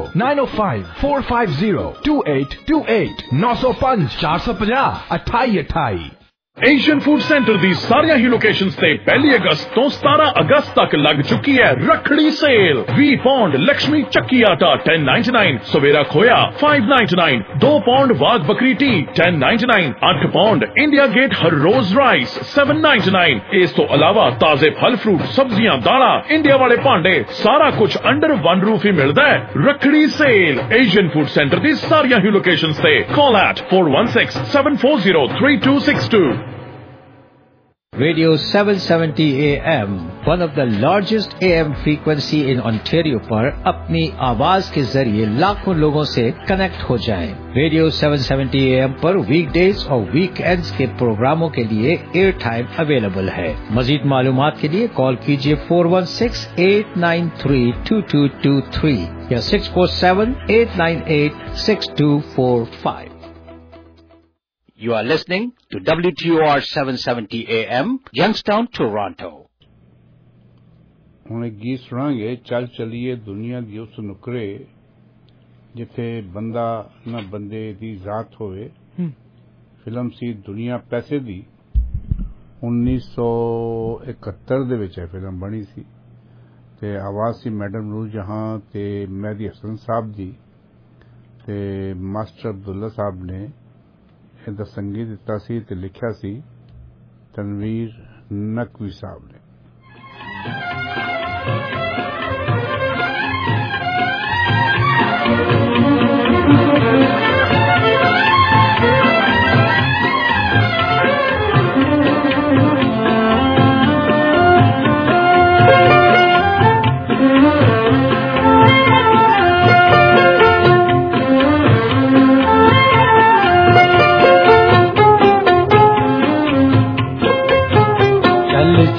905-450-2828 905 450 2828। एशियन फूड सेंटर दी सारियां ही लोकेशंस ते 1 अगस्त तो 17 अगस्त तक लग चुकी है रखड़ी सेल। 20 पौंड लक्ष्मी चक्की आटा 10.99, सवेरा खोया 5.99, 2 pound Wagh Bakri tea 10.99, 8 pound India Gate हर रोज राइस 7.99। इस तो अलावा ताजे फल फ्रूट, सब्जियां, दाला, इंडिया वाले भांडे, सारा कुछ अंडर वन रूफ ही मिलता है। Rakhdi sale Asian food centre दी सारियां ही लोकेशंस ते। Call at 416-740-3262। Radio 770 AM, one of the largest AM frequency in Ontario पर अपनी आवाज के जरिए लाखों लोगों से कनेक्ट हो जाएं। रेडियो 770 AM पर वीकडेज और वीकेंड्स के प्रोग्रामों के लिए एयर टाइम अवेलेबल है। मजीद मालूमात के लिए कॉल कीजिए 416-893-2223 या 647-898-6245। You are listening to WTOR 770 AM, Youngstown, Toronto. ਹੁਣ ਇੱਕ ਗੀਤ ਸੁਣਾਂਗੇ, ਚੱਲ ਚਲੀਏ ਦੁਨੀਆ ਦੀ ਉਸ ਨੁਕਰੇ ਜਿੱਥੇ ਬੰਦਾ ਨਾ ਬੰਦੇ ਦੀ ਜ਼ਾਤ ਹੋਵੇ। ਫਿਲਮ ਸੀ ਦੁਨੀਆ ਪੈਸੇ ਦੀ, 1971 ਦੇ ਵਿੱਚ ਇਹ ਫਿਲਮ ਬਣੀ ਸੀ ਤੇ ਆਵਾਜ਼ ਸੀ ਮੈਡਮ ਨੂਰ ਜਹਾਂ ਤੇ ਮਹਿਦੀ ਹਸਨ ਸਾਹਿਬ ਦੀ ਤੇ ਮਾਸਟਰ ਅਬਦੁੱਲਾ ਸਾਹਿਬ ਨੇ ਇਹਦਾ ਸੰਗੀਤ ਦਿੱਤਾ ਸੀ ਤੇ ਲਿਖਿਆ ਸੀ ਤਨਵੀਰ ਨਕਵੀ ਸਾਹਿਬ ਨੇ।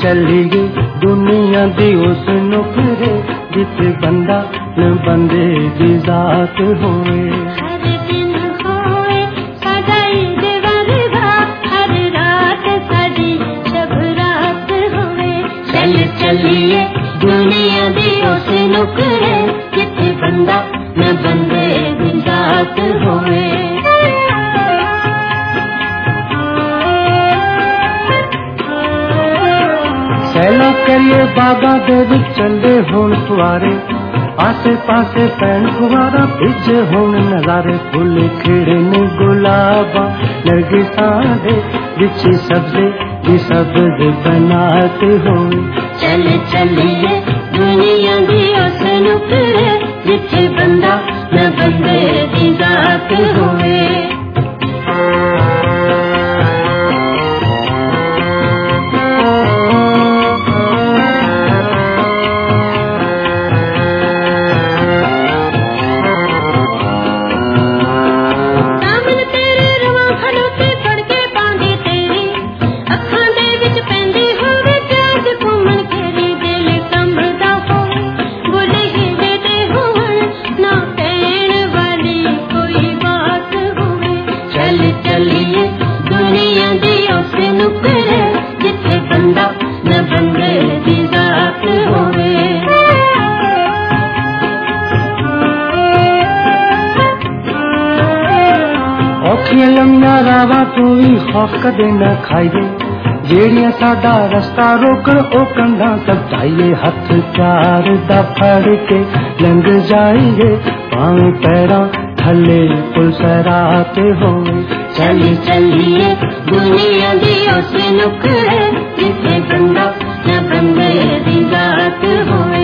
चलिए दुनिया दी उस नुकरे जिथे बंदा न बंदे दी जात होए हर दिन होए साडा ईद वर्गा हर रात साडी शब रात होए चल चलिए दुनिया दी उस नुकरे जिथे बंदा न बंदे दी जात होए सैला करिए बाबा दे विच चंदे होण फुआरे आसे पासे पैण फुआरा बिच होण नजारे फुल खिड़े ने गुलाबा लगे सारे बिच सब्जे दी सब्ज बनाते होए चल चलिए दुनिया दी उस नुकरे जिथे बंदा न बंदे दी जात होए रावा तू भी खौफ कदे न खाइए जेड़िया साडा रस्ता रोकण ओ कंधा सजाइए हथ चार दा फड़ के लंघ जाइए पांव पैरा थले पुल सराते होए चल चलिए दुनिया दी उस नुकरे जिथे बंदा न बंदे दी जात होए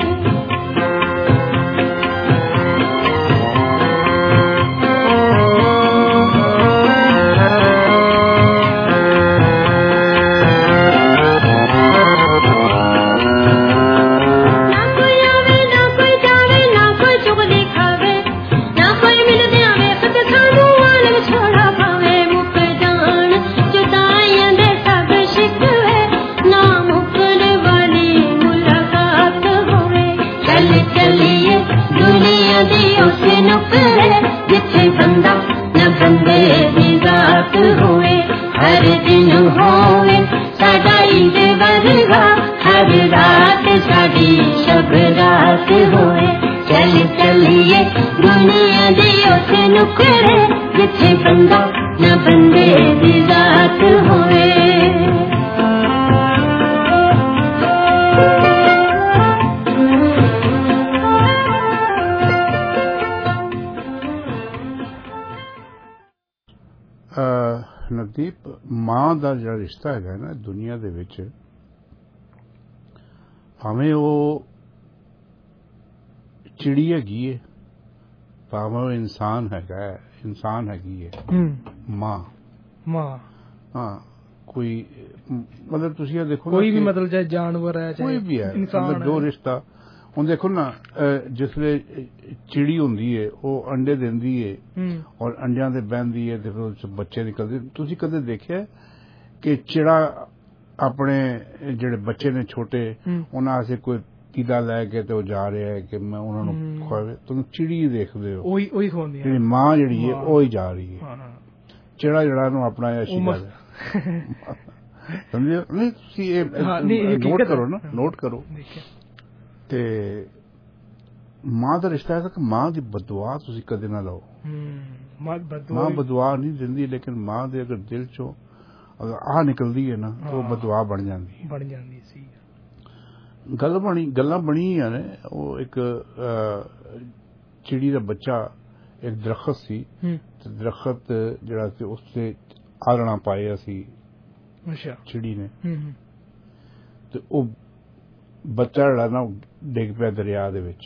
जिथे बंदा न बंदे दी जात होए हर दिन होए साडा ईद वर्गा हर रात साडी शब रात होए चल चलिए दुनिया दी उस नुकरे जिथे बंदा न बंदे दी जात होए ਨਵਦੀਪ ਮਾਂ ਦਾ ਜਿਹੜਾ ਰਿਸ਼ਤਾ ਹੈਗਾ ਨਾ ਦੁਨੀਆ ਦੇ ਵਿੱਚ ਭਾਵੇਂ ਉਹ ਚਿੜੀ ਹੈਗੀ ਹੈ ਭਾਵੇਂ ਉਹ ਇਨਸਾਨ ਹੈਗਾ ਇਨਸਾਨ ਹੈਗੀ ਹੈ ਮਾਂ ਹਾਂ ਕੋਈ ਮਤਲਬ ਤੁਸੀਂ ਇਹ ਦੇਖੋ ਕੋਈ ਵੀ ਮਤਲਬ ਚਾਹੇ ਜਾਨਵਰ ਹੈ ਚਾਹੇ ਕੋਈ ਵੀ ਹੈ ਇਨਸਾਨ ਜੋ ਰਿਸ਼ਤਾ ਹੁਣ ਦੇਖੋ ਨਾ ਜਿਸਲੇ ਚਿੜੀ ਹੁੰਦੀ ਹੈ ਉਹ ਅੰਡੇ ਦਿੰਦੀ ਹੈ ਔਰ ਅੰਡਿਆਂ ਤੇ ਬਹਿੰਦੀ ਹੈ ਤੇ ਫਿਰ ਉਸ ਬੱਚੇ ਨਿਕਲਦੇ ਤੁਸੀਂ ਕਦੇ ਦੇਖਿਆ ਕਿ ਚਿੜਾ ਆਪਣੇ ਜਿਹੜੇ ਬੱਚੇ ਨੇ ਛੋਟੇ ਉਹਨਾਂ ਆਸੇ ਕੋਈ ਕੀੜਾ ਲੈ ਕੇ ਤੇ ਉਹ ਜਾ ਰਿਹਾ ਹੈ ਕਿ ਮੈਂ ਉਹਨਾਂ ਨੂੰ ਖਵਾਵੇ ਤੁਸੀਂ ਚਿੜੀ ਦੇਖਦੇ ਹੋ ਉਹੀ ਖਵਾਉਂਦੀ ਹੈ ਜਿਹੜੀ ਮਾਂ ਜਿਹੜੀ ਹੈ ਉਹ ਹੀ ਜਾ ਰਹੀ ਹੈ ਚਿੜਾ ਜਿਹੜਾ ਨੂੰ ਆਪਣਾ ਆਸ਼ੀਰਵਾਦ ਸਮਝਿਓ ਨਹੀਂ ਤੁਸੀਂ ਇਹ ਨੋਟ ਕਰੋ ਨਾ ਨੋਟ ਕਰੋ ਤੇ ਮਾਂ ਦਾ ਰਿਸ਼ਤਾ ਹੈ ਕਿ ਮਾਂ ਦੀ ਬਦਦੁਆ ਤੁਸੀਂ ਕਦੇ ਨਾ ਲਓ ਮਾਂ ਬਦਦੁਆ ਨਹੀਂ ਦਿੰਦੀ ਲੇਕਿਨ ਮਾਂ ਦੇ ਅਗਰ ਦਿਲ ਚੋਂ ਅਗਰ ਆਹ ਨਿਕਲਦੀ ਹੈ ਨਾ ਉਹ ਬਦਦੁਆ ਬਣ ਜਾਂਦੀ ਸੀ ਗੱਲਾਂ ਬਣੀਆਂ ਨੇ ਉਹ ਇੱਕ ਚਿੜੀ ਦਾ ਬੱਚਾ ਇੱਕ ਦਰਖਤ ਸੀ ਤੇ ਦਰਖਤ ਜਿਹੜਾ ਸੀ ਉਸ ਤੇ ਆਲਣਾ ਪਾਇਆ ਸੀ ਚਿੜੀ ਨੇ ਤੇ ਉਹ ਬੱਚਾ ਜਿਹੜਾ ਨਾ ਡਿੱਗ ਪਿਆ ਦਰਿਆ ਦੇ ਵਿੱਚ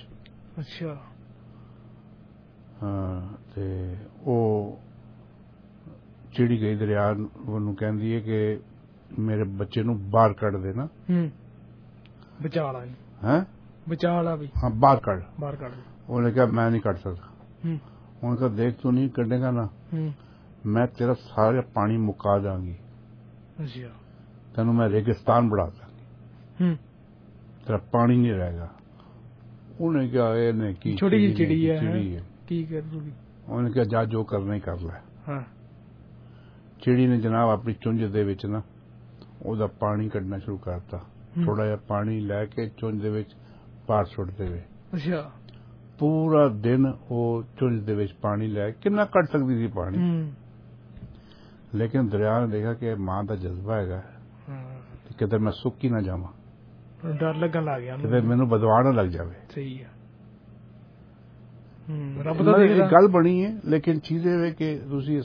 ਤੇ ਉਹ ਚਿੜੀ ਗਈ ਦਰਿਆ ਨੂੰ ਕਹਿੰਦੀ ਹੈ ਕਿ ਮੇਰੇ ਬੱਚੇ ਨੂੰ ਬਾਹਰ ਕੱਢ ਦੇ ਨਾ ਬਚਾ ਲਾ ਬਚਾ ਲਾ ਵੀ ਹਾਂ ਬਾਹਰ ਕੱਢ ਉਹਨੇ ਕਿਹਾ ਮੈਂ ਨਹੀਂ ਕੱਢ ਸਕਦਾ ਉਹਨੇ ਕਿਹਾ ਦੇਖ ਤੂੰ ਨਹੀਂ ਕੱਢੇਗਾ ਨਾ ਮੈਂ ਤੇਰਾ ਸਾਰਾ ਪਾਣੀ ਮੁਕਾ ਦਾਂਗੀ ਤੈਨੂੰ ਮੈਂ ਰੇਗਿਸਤਾਨ ਬਣਾ ਦਾਂਗੀ तेरा पानी नहीं रहेगा। उन्हें क्या है की छोटी जी चिड़ी है की कर दूगी। उन्हें क्या जा जो करना ही कर लै। चिड़ी ने जनाब अपनी चुंझ दे विच ना ओदा पानी कढ़ना शुरू करता। थोड़ा जिहा पानी लैके चुंझ दे विच बाहर सुट देवे। अच्छा पूरा दिन वो चुंझ दे विच पानी लै किन्ना कढ़ सकदी सी पानी। लेकिन दरिया ने देखा कि मां दा जज्बा है किधर मैं सुक्की ना जावां। डर लगन लग गया किधर मैनू बदवा ना लग जावे। सही है। एक गल बनी है लेकिन चीज ये कि तुसी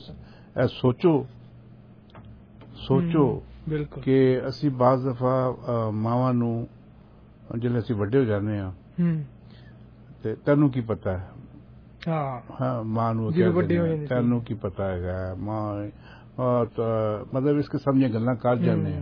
सोचो कि असी बाज़ दफा मावां नू जिल्ले असी वड्डे हो जाने आ ते तैनू की पता है। हाँ मां नू तैनू की पता है मां मतलब इसके सामने गल्लां कर जाने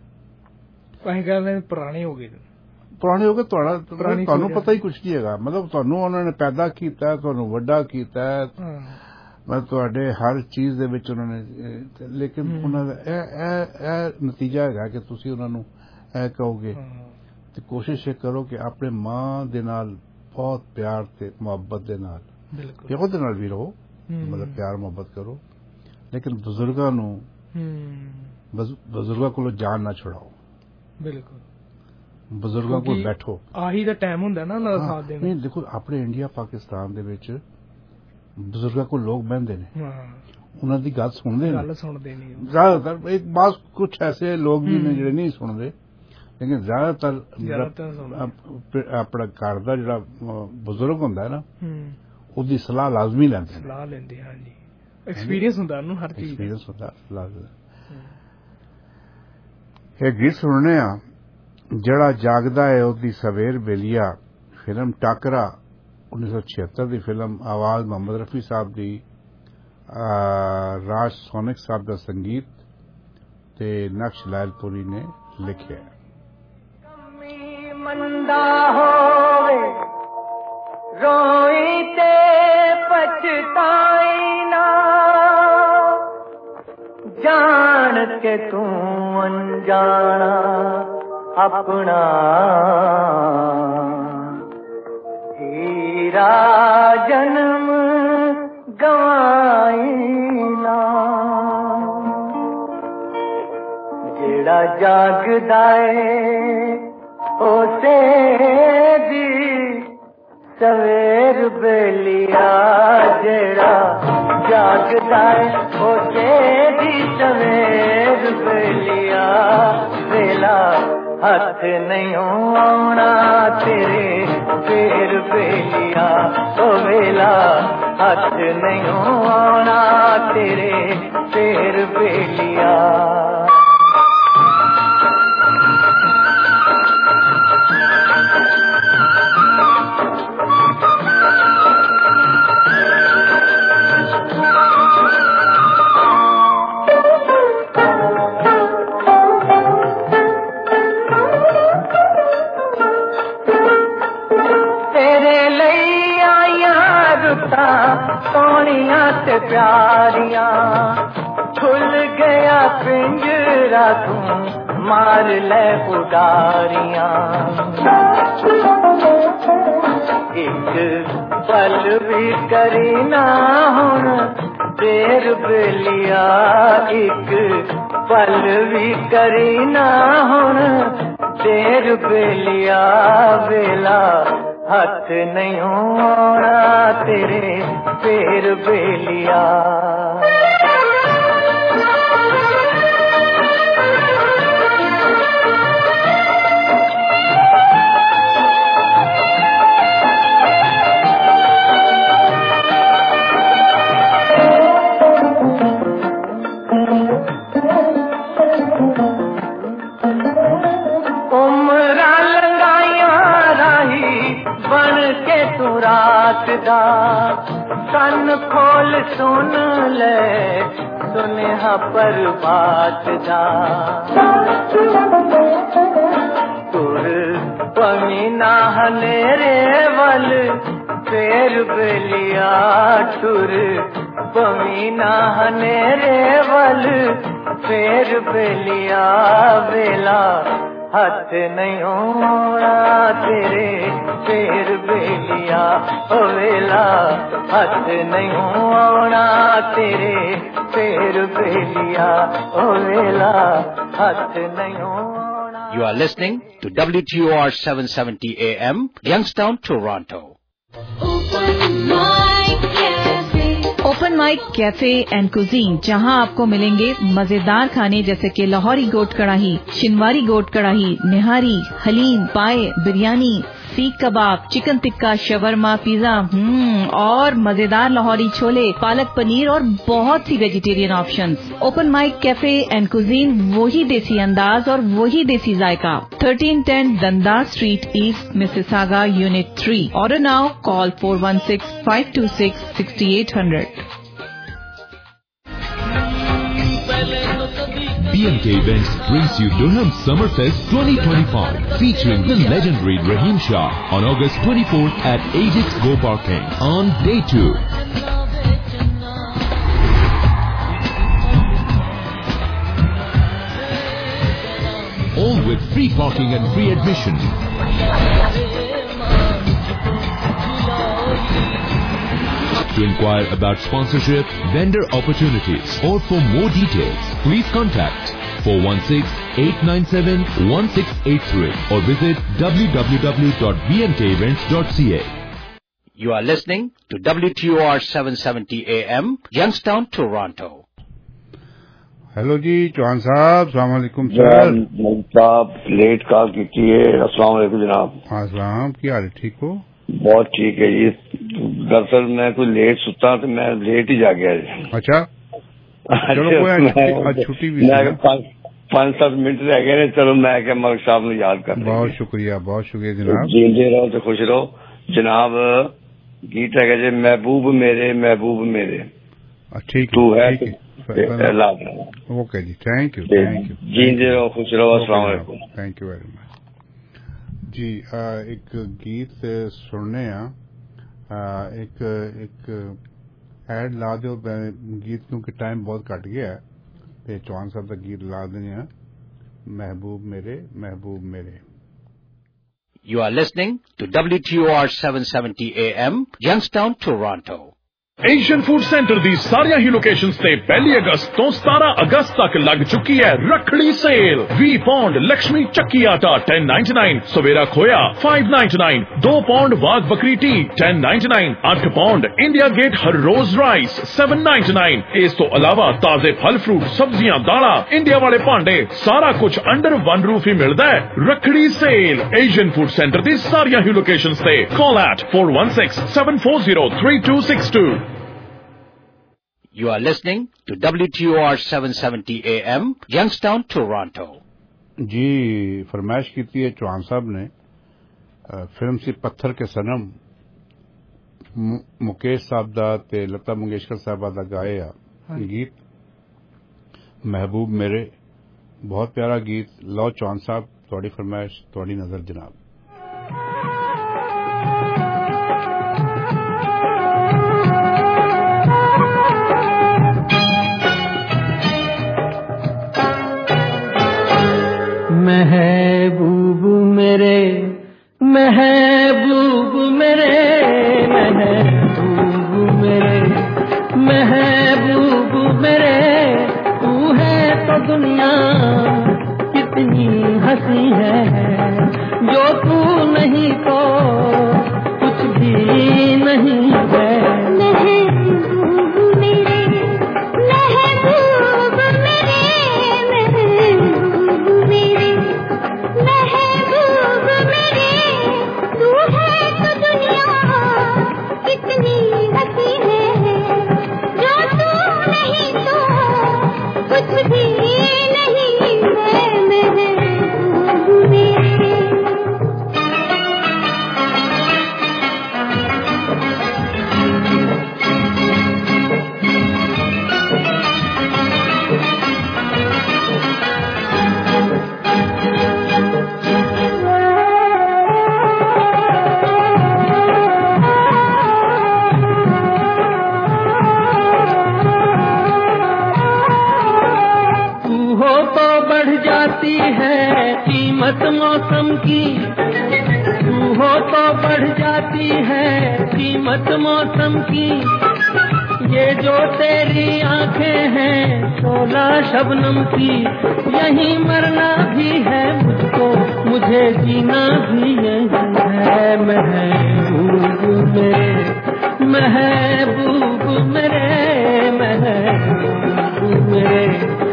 पुराने हो गए तुहानू पता ही कुछ नहीं है। मतलब तुहानू उन्होंने पैदा किया तुहानू वड्डा किया मतलब तुहाडे हर चीज दे विच उन्होंने लेकिन उन्हां दा नतीजा है कि तुसी उन्हां नू कहोगे ते कोशिश करो कि अपने मां दे नाल बहुत प्यार ते मुहब्बत दे नाल प्यो दे नाल भी रहो मतलब प्यार मुहब्बत करो लेकिन बुजुर्गां नू बुजुर्गां कोलों जान ना छुड़ाओ। बिल्कुल बुजुर्गों को बैठो आही दा टाइम हुंदा ना उन्हां दा साथ देना। नहीं देखो अपने इंडिया पाकिस्तान दे विच बुजुर्गों को लोग बहंदे ने उन्हां दी गल सुनदे ने ज्यादातर। एक बात कुछ ऐसे लोग भी ने जिहड़े नहीं सुनदे लेकिन ज्यादातर अपना घर दा जिहड़ा बुजुर्ग हुंदा है ना उसदी सलाह लाजमी लैंदे हां जी। एक्सपीरियंस हुंदा उन्हां हर चीज एक्सपीरियंस हुंदा लाजमी। एक गीत सुनने आ जड़ा जागदा है ओदी सवेर बेलिया फिल्म टाकरा 1976 दी फिल्म आवाज मोहम्मद रफी साहब दी राज सोनिक साहब दा संगीत ते नक्श लालपुरी ने लिखे। मंदा होवे रोई ते पछताई ना जान के तू अनजाना अपना हीरा जन्म गवाई ना जेड़ा जागदा है ओसे दी सवेर बेलिया जेड़ा जागदा है ओसे दी सवेर बेलिया वेला हथ नहीं आना तेरे फेर बेलिया ओ वेला हथ नहीं आना तेरे फेर बेलिया। सोनिया ते प्यारिया खुल गया पिंजरा तू मार ले उडारिया एक पल भी करी ना हुन देर बेलिया एक पल भी करी ना हुन देर बेलिया वेला हथ नहीं आना तेरे फेर बेलिया। रात दा कन खोल सुन ले सुनेहा पर बात दा तुर पमीना हनेरे वल फेर बेलिया तुर पमीना हनेरे वल फेर बेलिया वेला हथ नहीं होना तेरे फेर बेलिया ओ वेला हथ नहीं होना तेरे फेर बेलिया ओ वेला हथ नहीं होना. You are listening to WTOR 770 AM, Youngstown, Toronto. Open mic cafe and cuisine, जहां आपको मिलेंगे मजेदार खाने जैसे कि लाहौरी गोट कढ़ाई, शिनवारी गोट कढ़ाई, निहारी, haleem, paya, biryani, seekh kebab, chicken tikka, shawarma, pizza और मजेदार लाहौरी छोले, पालक पनीर और बहुत सी vegetarian options. Open mic cafe and cuisine, वही देसी अंदाज और वही देसी जायका. 1310 Dundas street east, Mississauga, unit 3. Order now. Call 416-526-6800. BNK Events brings you Durham Summerfest 2025, featuring the legendary Raheem Shah on August 24th at Ajax Go Parking on day 2. All with free parking and free admission. To inquire about sponsorship, vendor opportunities, or for more details, please contact 416-897-1683 or visit www.bnkevents.ca. You are listening to WTOR 770 AM, Youngstown, Toronto. Hello जी चौहान साहब, अस्सलाम वालेकुम sir. साहब late call की है. अस्सलाम वालेकुम जनाब. हाँ सलाम, क्या हाल है? ठीक हो? बहुत ठीक है जी. दरअसल मैं कोई लेट सुता तो मैं लेट ही जा गया. अच्छा चलो कोई आज छुट्टी भी 5-7 मिनट रह गए. चलो मैं क्या मलिक साहब ने याद कर. बहुत शुक्रिया जनाब. जीते रहो तो खुश रहो जनाब. गीत है जी महबूब मेरे ठीक तू है. ओके जी, थैंक यू. जीते रहो खुश रहो. अस्सलाम वालेकुम. थैंक यू वेरी मच जी. एक गीत सुनने एक एड ला दो गीत, क्योंकि टाइम बहुत घट गया है. तो चौहान साहब का गीत ला देने महबूब मेरे. You are listening to WTOR 770 AM, Youngstown, Toronto. Asian food centre दी सारिया ही लोकेशंस ते 1 अगस्त तो 17 अगस्त तक लग चुकी है रखड़ी सेल. वी पौंड लक्ष्मी चक्की आटा 1099, सवेरा खोया 599, 2 pound Wagh Bakri tea 1099, 8 pound India Gate हर रोज राइस 799. इस तो अलावा ताजे फल फ्रूट, सब्जियां, दाला, इंडिया वाले भांडे, सारा कुछ अंडर वन रूफ ही मिलता है. Rakhdi sale Asian food centre दी सारिया ही लोकेशंस ते. Call at 416-740-3262. You are listening to WTOR 770 AM, Youngstown, Toronto. जी फरमाइश की थी चौहान साहब ने फिल्म सी पत्थर के सनम मुकेश साहब दा ते लता मंगेशकर साहब दा गाया गीत महबूब मेरे. बहुत प्यारा गीत. लो चौहान साहब थोड़ी फरमाइश, थोड़ी नजर जनाब. महबूब मेरे महबूब मेरे महबूब मेरे तू है तो दुनिया कितनी हंसी है. जो तू नहीं तो कुछ भी नहीं है. कुछ भी नहीं बढ़ जाती है कीमत मौसम की, तू हो तो बढ़ जाती है कीमत मौसम की। ये जो तेरी आंखें हैं 16 शबनम की, यहीं मरना भी है मुझको, मुझे जीना भी यही है। महबूब मेरे, महबूब मेरे, महबूब मेरे,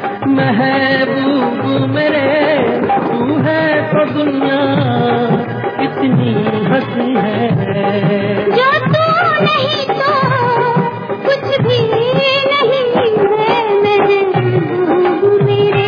महबूब मेरे, तू है तो दुनिया इतनी हंसी है। जो तू नहीं तो कुछ भी नहीं है महबूब मेरे।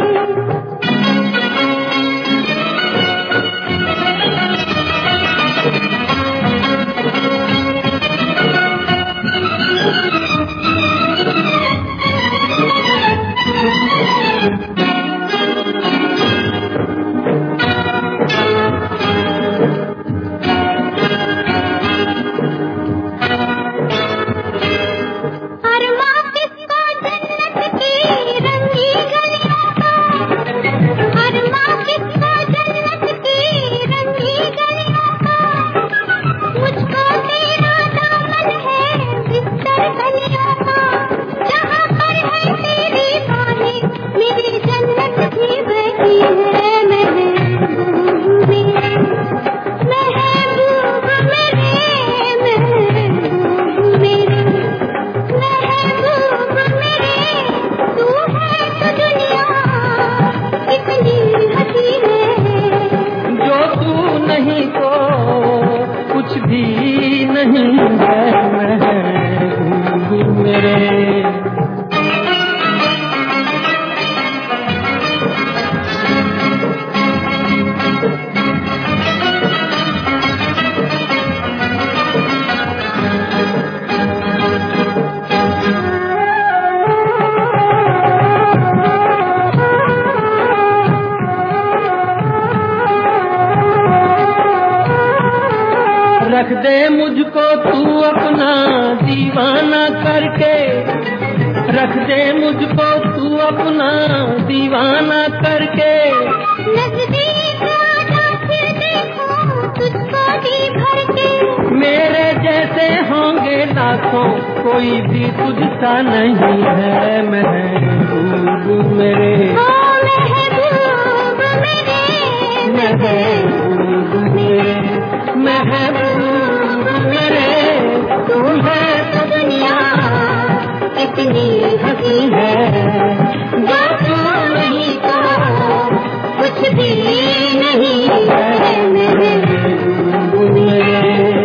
रख दे मुझको तू अपना दीवाना करके, रख दे मुझको तू अपना दीवाना करके। नजदीक आजा फिर देखो तुझको भी भर के, मेरे जैसे होंगे लाखों कोई भी तुझसा नहीं है। महबूब मेरे, महबूब मेरे, महबूब मेरे, महबूब मेरे, तू है तो दुनिया इतनी हंसी है। जो तू नहीं तो कुछ भी नहीं है महबूब मेरे।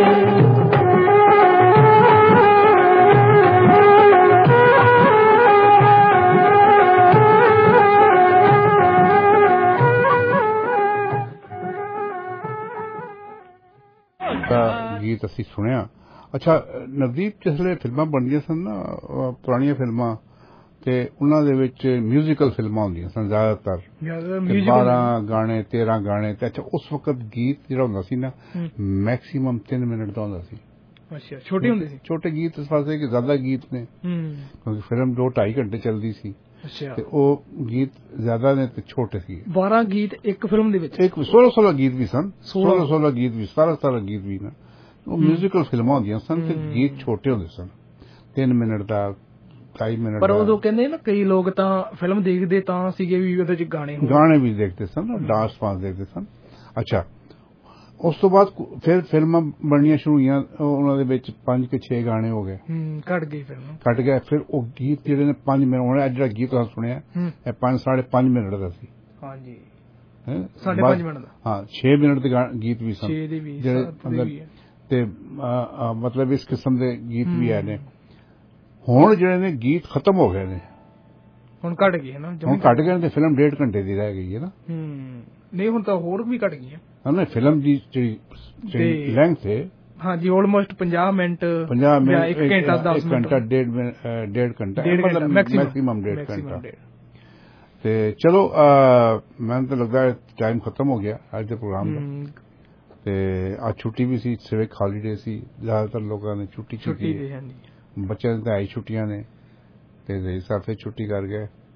ਗੀਤ ਅਸੀਂ ਸੁਣਿਆ। ਅੱਛਾ ਨਵਦੀਪ, ਜਿਸਲੇ ਫਿਲਮਾਂ ਬਣਦੀਆਂ ਸਨ ਨਾ ਪੁਰਾਣੀਆਂ ਫਿਲਮਾਂ, ਤੇ ਉਹਨਾਂ ਦੇ ਵਿੱਚ ਮਿਊਜ਼ੀਕਲ ਫਿਲਮਾਂ ਹੁੰਦੀਆਂ ਸਨ ਜ਼ਿਆਦਾਤਰ, 12 ਗਾਣੇ 13 ਗਾਣੇ। ਤੇ ਅੱਛਾ ਉਸ ਵਕਤ ਗੀਤ ਜਿਹੜਾ ਹੁੰਦਾ ਸੀ ਨਾ ਮੈਕਸੀਮਮ 3 ਮਿੰਟ ਦਾ ਹੁੰਦਾ ਸੀ। ਅੱਛਾ, ਛੋਟੇ ਹੁੰਦੇ ਸੀ ਛੋਟੇ ਗੀਤ ਇਸ ਵਾਸਤੇ ਕਿ ਜ਼ਿਆਦਾ ਗੀਤ ਨੇ, ਕਿਉਂਕਿ ਫਿਲਮ 2-2.5 ਘੰਟੇ ਚੱਲਦੀ ਸੀ। ਅੱਛਾ, ਤੇ ਉਹ ਗੀਤ ਜ਼ਿਆਦਾ ਨੇ ਤੇ ਛੋਟੇ ਸੀ। 12 ਗੀਤ ਇੱਕ ਫਿਲਮ ਦੇ ਵਿੱਚ, 16 ਗੀਤ ਵੀ ਸਨ, 16 ਗੀਤ ਵੀ, 17 ਗੀਤ ਵੀ ਨਾ। ਉਹ ਮਿਊਜ਼ੀਕਲ ਫਿਲਮਾਂ ਹੁੰਦੀਆਂ ਸਨ ਤੇ ਗੀਤ ਛੋਟੇ ਹੁੰਦੇ ਸਨ, 3 ਮਿੰਟ ਦਾ, 2.5 ਮਿੰਟ। ਪਰ ਉਦੋਂ ਕਹਿੰਦੇ ਨਾ ਕਈ ਲੋਕ ਤਾਂ ਫਿਲਮ ਦੇਖਦੇ ਤਾਂ ਸੀਗੇ ਵੀ ਉਹਦੇ ਚ ਗਾਣੇ ਵੀ ਦੇਖਦੇ ਸਨ, ਡਾਂਸ ਫਾਂਸ ਦੇਖਦੇ ਸਨ। ਅੱਛਾ, ਉਸ ਤੋਂ ਬਾਅਦ ਫਿਰ ਫਿਲਮਾਂ ਬਣਨੀਆਂ ਸ਼ੁਰੂ ਹੋਈਆਂ, ਉਹਨਾਂ ਦੇ ਵਿੱਚ 5 ਕਿ 6 ਗਾਣੇ ਹੋ ਗਏ, ਘਟ ਗਏ। ਫਿਰ ਉਹ ਗੀਤ ਜਿਹੜੇ ਨੇ 5 ਮਿੰਟ, ਹੁਣ ਜਿਹੜਾ ਗੀਤ ਤੁਸੀਂ ਸੁਣਿਆ ਇਹ 5-5.5 ਮਿੰਟ ਦਾ ਸੀ। ਹਾਂਜੀ, 5.5 ਮਿੰਟ ਦਾ। ਹਾਂ, 6 ਮਿੰਟ ਦੇ ਗੀਤ ਵੀ ਸਨ ਜਿਹੜੇ, ਤੇ ਮਤਲਬ ਇਸ ਕਿਸਮ ਦੇ ਗੀਤ ਵੀ ਆਏ ਨੇ। ਹੁਣ ਜਿਹੜੇ ਨੇ ਗੀਤ ਖਤਮ ਹੋ ਗਏ ਨੇ, ਹੁਣ ਘਟ ਗਏ ਨਾ, ਹੁਣ ਘਟ ਗਏ ਤੇ ਫਿਲਮ 1.5 ਘੰਟੇ ਦੀ ਰਹਿ ਗਈ ਹੈ ਨਾ। ਨਹੀਂ, ਹੁਣ ਤਾਂ ਹੋਰ ਵੀ ਘਟ ਗਈਆਂ। ਨਹੀਂ, ਫਿਲਮ ਦੀ ਜਿਹੜੀ ਲੈਂਥ ਹੈ, ਹਾਂਜੀ, ਆਲਮੋਸਟ 50 ਮਿੰਟ, 1 ਘੰਟਾ 10 ਮਿੰਟ, 1.5 ਘੰਟਾ ਮੈਕਸਿਮਮ 1.5 ਘੰਟਾ। ਤੇ ਚਲੋ ਮੈਨੂੰ ਤਾਂ ਲੱਗਦਾ ਟਾਈਮ ਖਤਮ ਹੋ ਗਿਆ ਅੱਜ ਦੇ ਪ੍ਰੋਗਰਾਮ ਦਾ। ਤੇ ਅੱਜ ਛੁੱਟੀ ਵੀ ਸੀ, ਸਿਵਿਕ ਹਾਲੀਡੇ ਸੀ, ਜ਼ਿਆਦਾਤਰ ਲੋਕਾਂ ਨੇ ਛੁੱਟੀ ਕੀਤੀ ਹੈ। ਬੱਚਿਆਂ ਦੀ ਤਾਂ ਆਈ ਛੁੱਟੀਆਂ ਨੇ ਤੇ ਇਸ ਸਾਲ ਫਿਰ ਛੁੱਟੀ ਕਰ ਗਏ।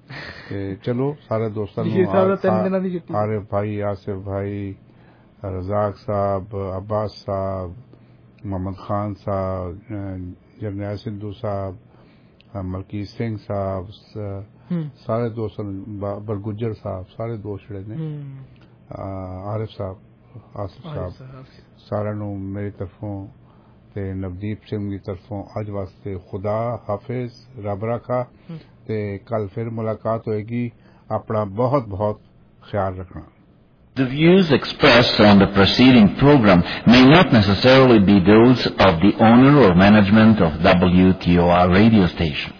ਤੇ ਚਲੋ ਸਾਰੇ ਦੋਸਤਾਂ ਨੂੰ ਆਰਿਫ ਭਾਈ, ਆਸਿਫ ਭਾਈ, रजाक साहब, अब्बास साहब, मोहम्मद खान साहब, जरनैल सिद्धू साहब, मलकीत सिंह साहब, सारे दोस्त, बरगुजर साहब, सारे दोस्त जिहड़े ने, आरिफ साहब, आसिफ साहब, सारे नूं मेरी तरफों ते नवदीप सिंह की तरफों अज वास्ते खुदा हाफिज, रब रखा ते कल फिर मुलाकात होएगी। अपना बहुत बहुत ख्याल रखना। The views expressed on the preceding program may not necessarily be those of the owner or management of WTOR radio station.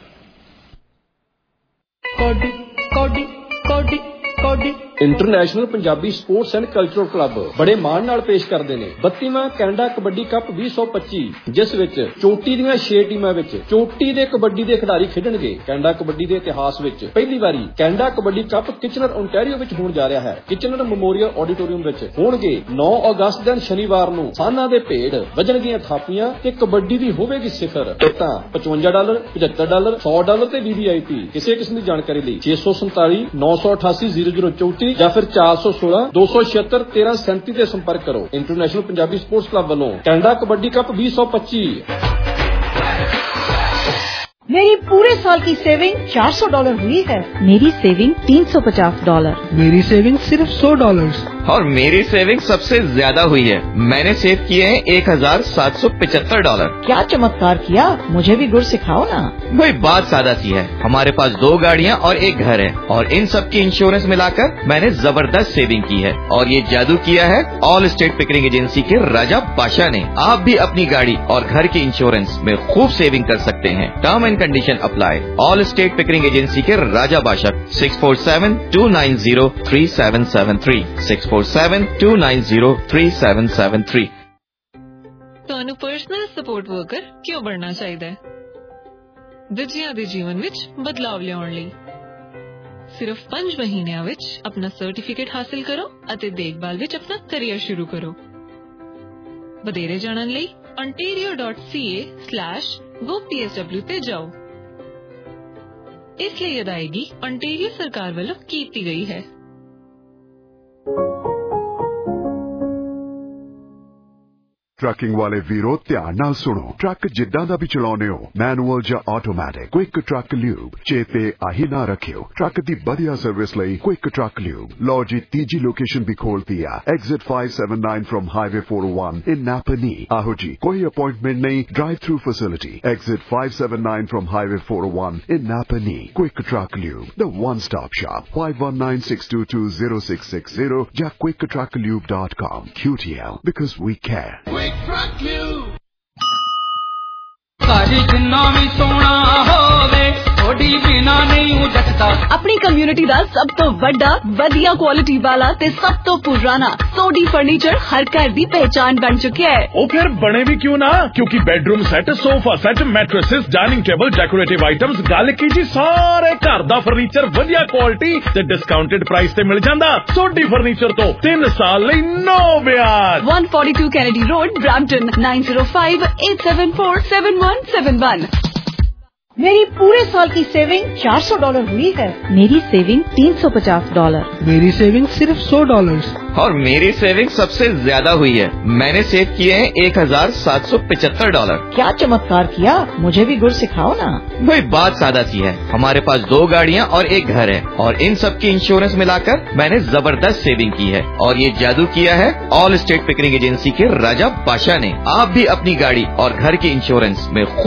International Punjabi sports and cultural club ਬੜੇ ਮਾਣ ਨਾਲ ਪੇਸ਼ ਕਰਦੇ ਨੇ 32ਵਾਂ ਕੈਨੇਡਾ ਕਬੱਡੀ ਕੱਪ 2025, ਜਿਸ ਵਿੱਚ ਚੋਟੀ ਦੀਆਂ 6 ਟੀਮਾਂ ਵਿੱਚ ਚੋਟੀ ਦੇ ਕਬੱਡੀ ਦੇ ਖਿਡਾਰੀ ਖੇਡਣਗੇ। ਕੈਨੇਡਾ ਕਬੱਡੀ ਦੇ ਇਤਿਹਾਸ ਵਿੱਚ ਪਹਿਲੀ ਵਾਰੀ Canada kabaddi cup Kitchener Ontario ਵਿੱਚ ਹੋਣ ਜਾ ਰਿਹਾ ਹੈ। ਕਿਚਨਰ ਮੈਮੋਰੀਅਲ ਆਡੀਟੋਰੀਅਮ ਵਿੱਚ ਹੋਣਗੇ 9 ਅਗਸਤ ਦਿਨ ਸ਼ਨੀਵਾਰ ਨੂੰ ਸਾਨਾਂ ਦੇ ਭੇਡ ਵੱਜਣਗੀਆਂ ਥਾਪੀਆਂ ਤੇ ਕਬੱਡੀ ਦੀ ਹੋਵੇਗੀ ਸਿਖਰ। ਟਿਕਟਾਂ $55, $75, $100 ਤੇ VVIP। ਕਿਸੇ ਕਿਸਮ ਦੀ ਜਾਣਕਾਰੀ ਲਈ 647 988 0034 ਜਾਂ ਫਿਰ 416 276 1337 ਤੇ ਸੰਪਰਕ ਕਰੋ। ਇੰਟਰਨੈਸ਼ਨਲ ਪੰਜਾਬੀ ਸਪੋਰਟਸ ਕਲੱਬ ਵੱਲੋਂ ਕੈਨੇਡਾ ਕਬੱਡੀ ਕੱਪ 2025। मेरी पूरे साल की सेविंग $400 हुई है। मेरी सेविंग $350। मेरी सेविंग सिर्फ $100। और मेरी सेविंग सबसे ज्यादा हुई है। मैंने सेव किए हैं $1775। क्या चमत्कार किया, मुझे भी गुर सिखाओ ना। वही बात सादा सी है। हमारे पास 2 गाड़ियाँ और 1 घर है और इन सब की इंश्योरेंस मिलाकर मैंने जबरदस्त सेविंग की है। और ये जादू किया है ऑल स्टेट पिकरिंग एजेंसी के राजा बादशाह ने। आप भी अपनी गाड़ी और घर की इंश्योरेंस में खूब सेविंग कर सकते हैं। Term and condition apply. Allstate Pickering agency के राजा बादशाह 647-290-3773 647-290-3773। ਤੁਹਾਨੂੰ ਪਰਸਨਲ ਸਪੋਰਟ ਵਰਕਰ ਕਿਉਂ ਬਣਨਾ ਚਾਹੀਦਾ ਹੈ? ਦੂਜਿਆਂ ਦੇ ਜੀਵਨ ਵਿੱਚ ਬਦਲਾਵ ਲਿਆਉਣ ਲਈ। ਸਿਰਫ 5 ਮਹੀਨਿਆਂ ਵਿੱਚ ਆਪਣਾ ਸਰਟੀਫਿਕੇਟ ਹਾਸਲ ਕਰੋ ਅਤੇ ਦੇਖਭਾਲ ਵਿੱਚ ਆਪਣਾ ਕੈਰੀਅਰ ਸ਼ੁਰੂ ਕਰੋ। ਵਧੇਰੇ ਜਾਣਨ ਲਈ ontario.ca/gopsw ਤੇ ਜਾਓ। ਇਸ ਲਈ ਅਦਾਇਗੀ ontario ਸਰਕਾਰ ਵੱਲੋਂ ਕੀਤੀ ਗਈ ਹੈ। ट्रकिंग वाले वीरो ध्यान नाल सुनो। ट्रक जिद्दां दा भी चलाउने हो, मैनुअल या ऑटोमैटिक, क्विक ट्रक ल्यूब चेते आही ना रखियो। ट्रक दी बढ़िया सर्विस लई क्विक ट्रक ल्यूब। लो जी तीजी लोकेशन भी खोलती है, exit 579 from highway 401 in Napanee. आहो जी कोई अपॉइंटमेंट नहीं, drive through facility. Exit 579 from highway 401 in Napanee. Quick truck lube, the one stop shop. 5196220660 या quicktrucklube.com। QTL because we care। ਘਰ ਜਿੰਨਾ ਵੀ ਸੋਹਣਾ ਹੋਵੇ ਥੋੜੀ ਬਿਨਾ ਨਹੀਂ ਜੱਟਦਾ। अपनी कम्युनिटी ਦਾ ਸਭ ਤੋਂ ਵੱਡਾ ਵਧੀਆ ਕੁਆਲਿਟੀ ਵਾਲਾ ਤੇ ਸਭ ਤੋਂ ਪੁਰਾਣਾ ਸੋਡੀ ਫਰਨੀਚਰ ਹਰ ਘਰ ਦੀ ਪਹਿਚਾਨ ਬਣ ਚੁੱਕਿਆ ਹੈ। ਉਹ ਫਿਰ ਬਣੇ ਵੀ ਕਿਉਂ ਨਾ, ਕਿਉਂਕਿ bedroom set, sofa set, mattresses, dining table, decorative items, ਗੱਲ ਕੀ ਜੀ ਸਾਰੇ ਘਰ ਦਾ ਫਰਨੀਚਰ ਵਧੀਆ ਕੁਆਲਿਟੀ ਤੇ ਡਿਸਕਾਊਂਟਡ ਪ੍ਰਾਈਸ ਤੇ ਮਿਲ ਜਾਂਦਾ। ਸੋਡੀ ਫਰਨੀਚਰ ਤੋਂ 3 ਸਾਲ ਲਈ ਨੋ ਵਿਆਜ। 142 ਕੈਨੇਡੀ ਰੋਡ, ਬ੍ਰੈਂਪਟਨ 9058747171। मेरी पूरे साल की सेविंग $400 हुई है। मेरी सेविंग $350। मेरी सेविंग सिर्फ $100। और मेरी सेविंग सबसे ज्यादा हुई है। मैंने सेव किए हैं $1775। क्या चमत्कार किया, मुझे भी गुर सिखाओ ना। वही बात सादा सी है। हमारे पास 2 गाड़ियाँ और 1 घर है और इन सब की इंश्योरेंस मिलाकर मैंने जबरदस्त सेविंग की है। और ये जादू किया है ऑल स्टेट पिकरिंग एजेंसी के राजा बादशाह ने। आप भी अपनी गाड़ी और घर की इंश्योरेंस में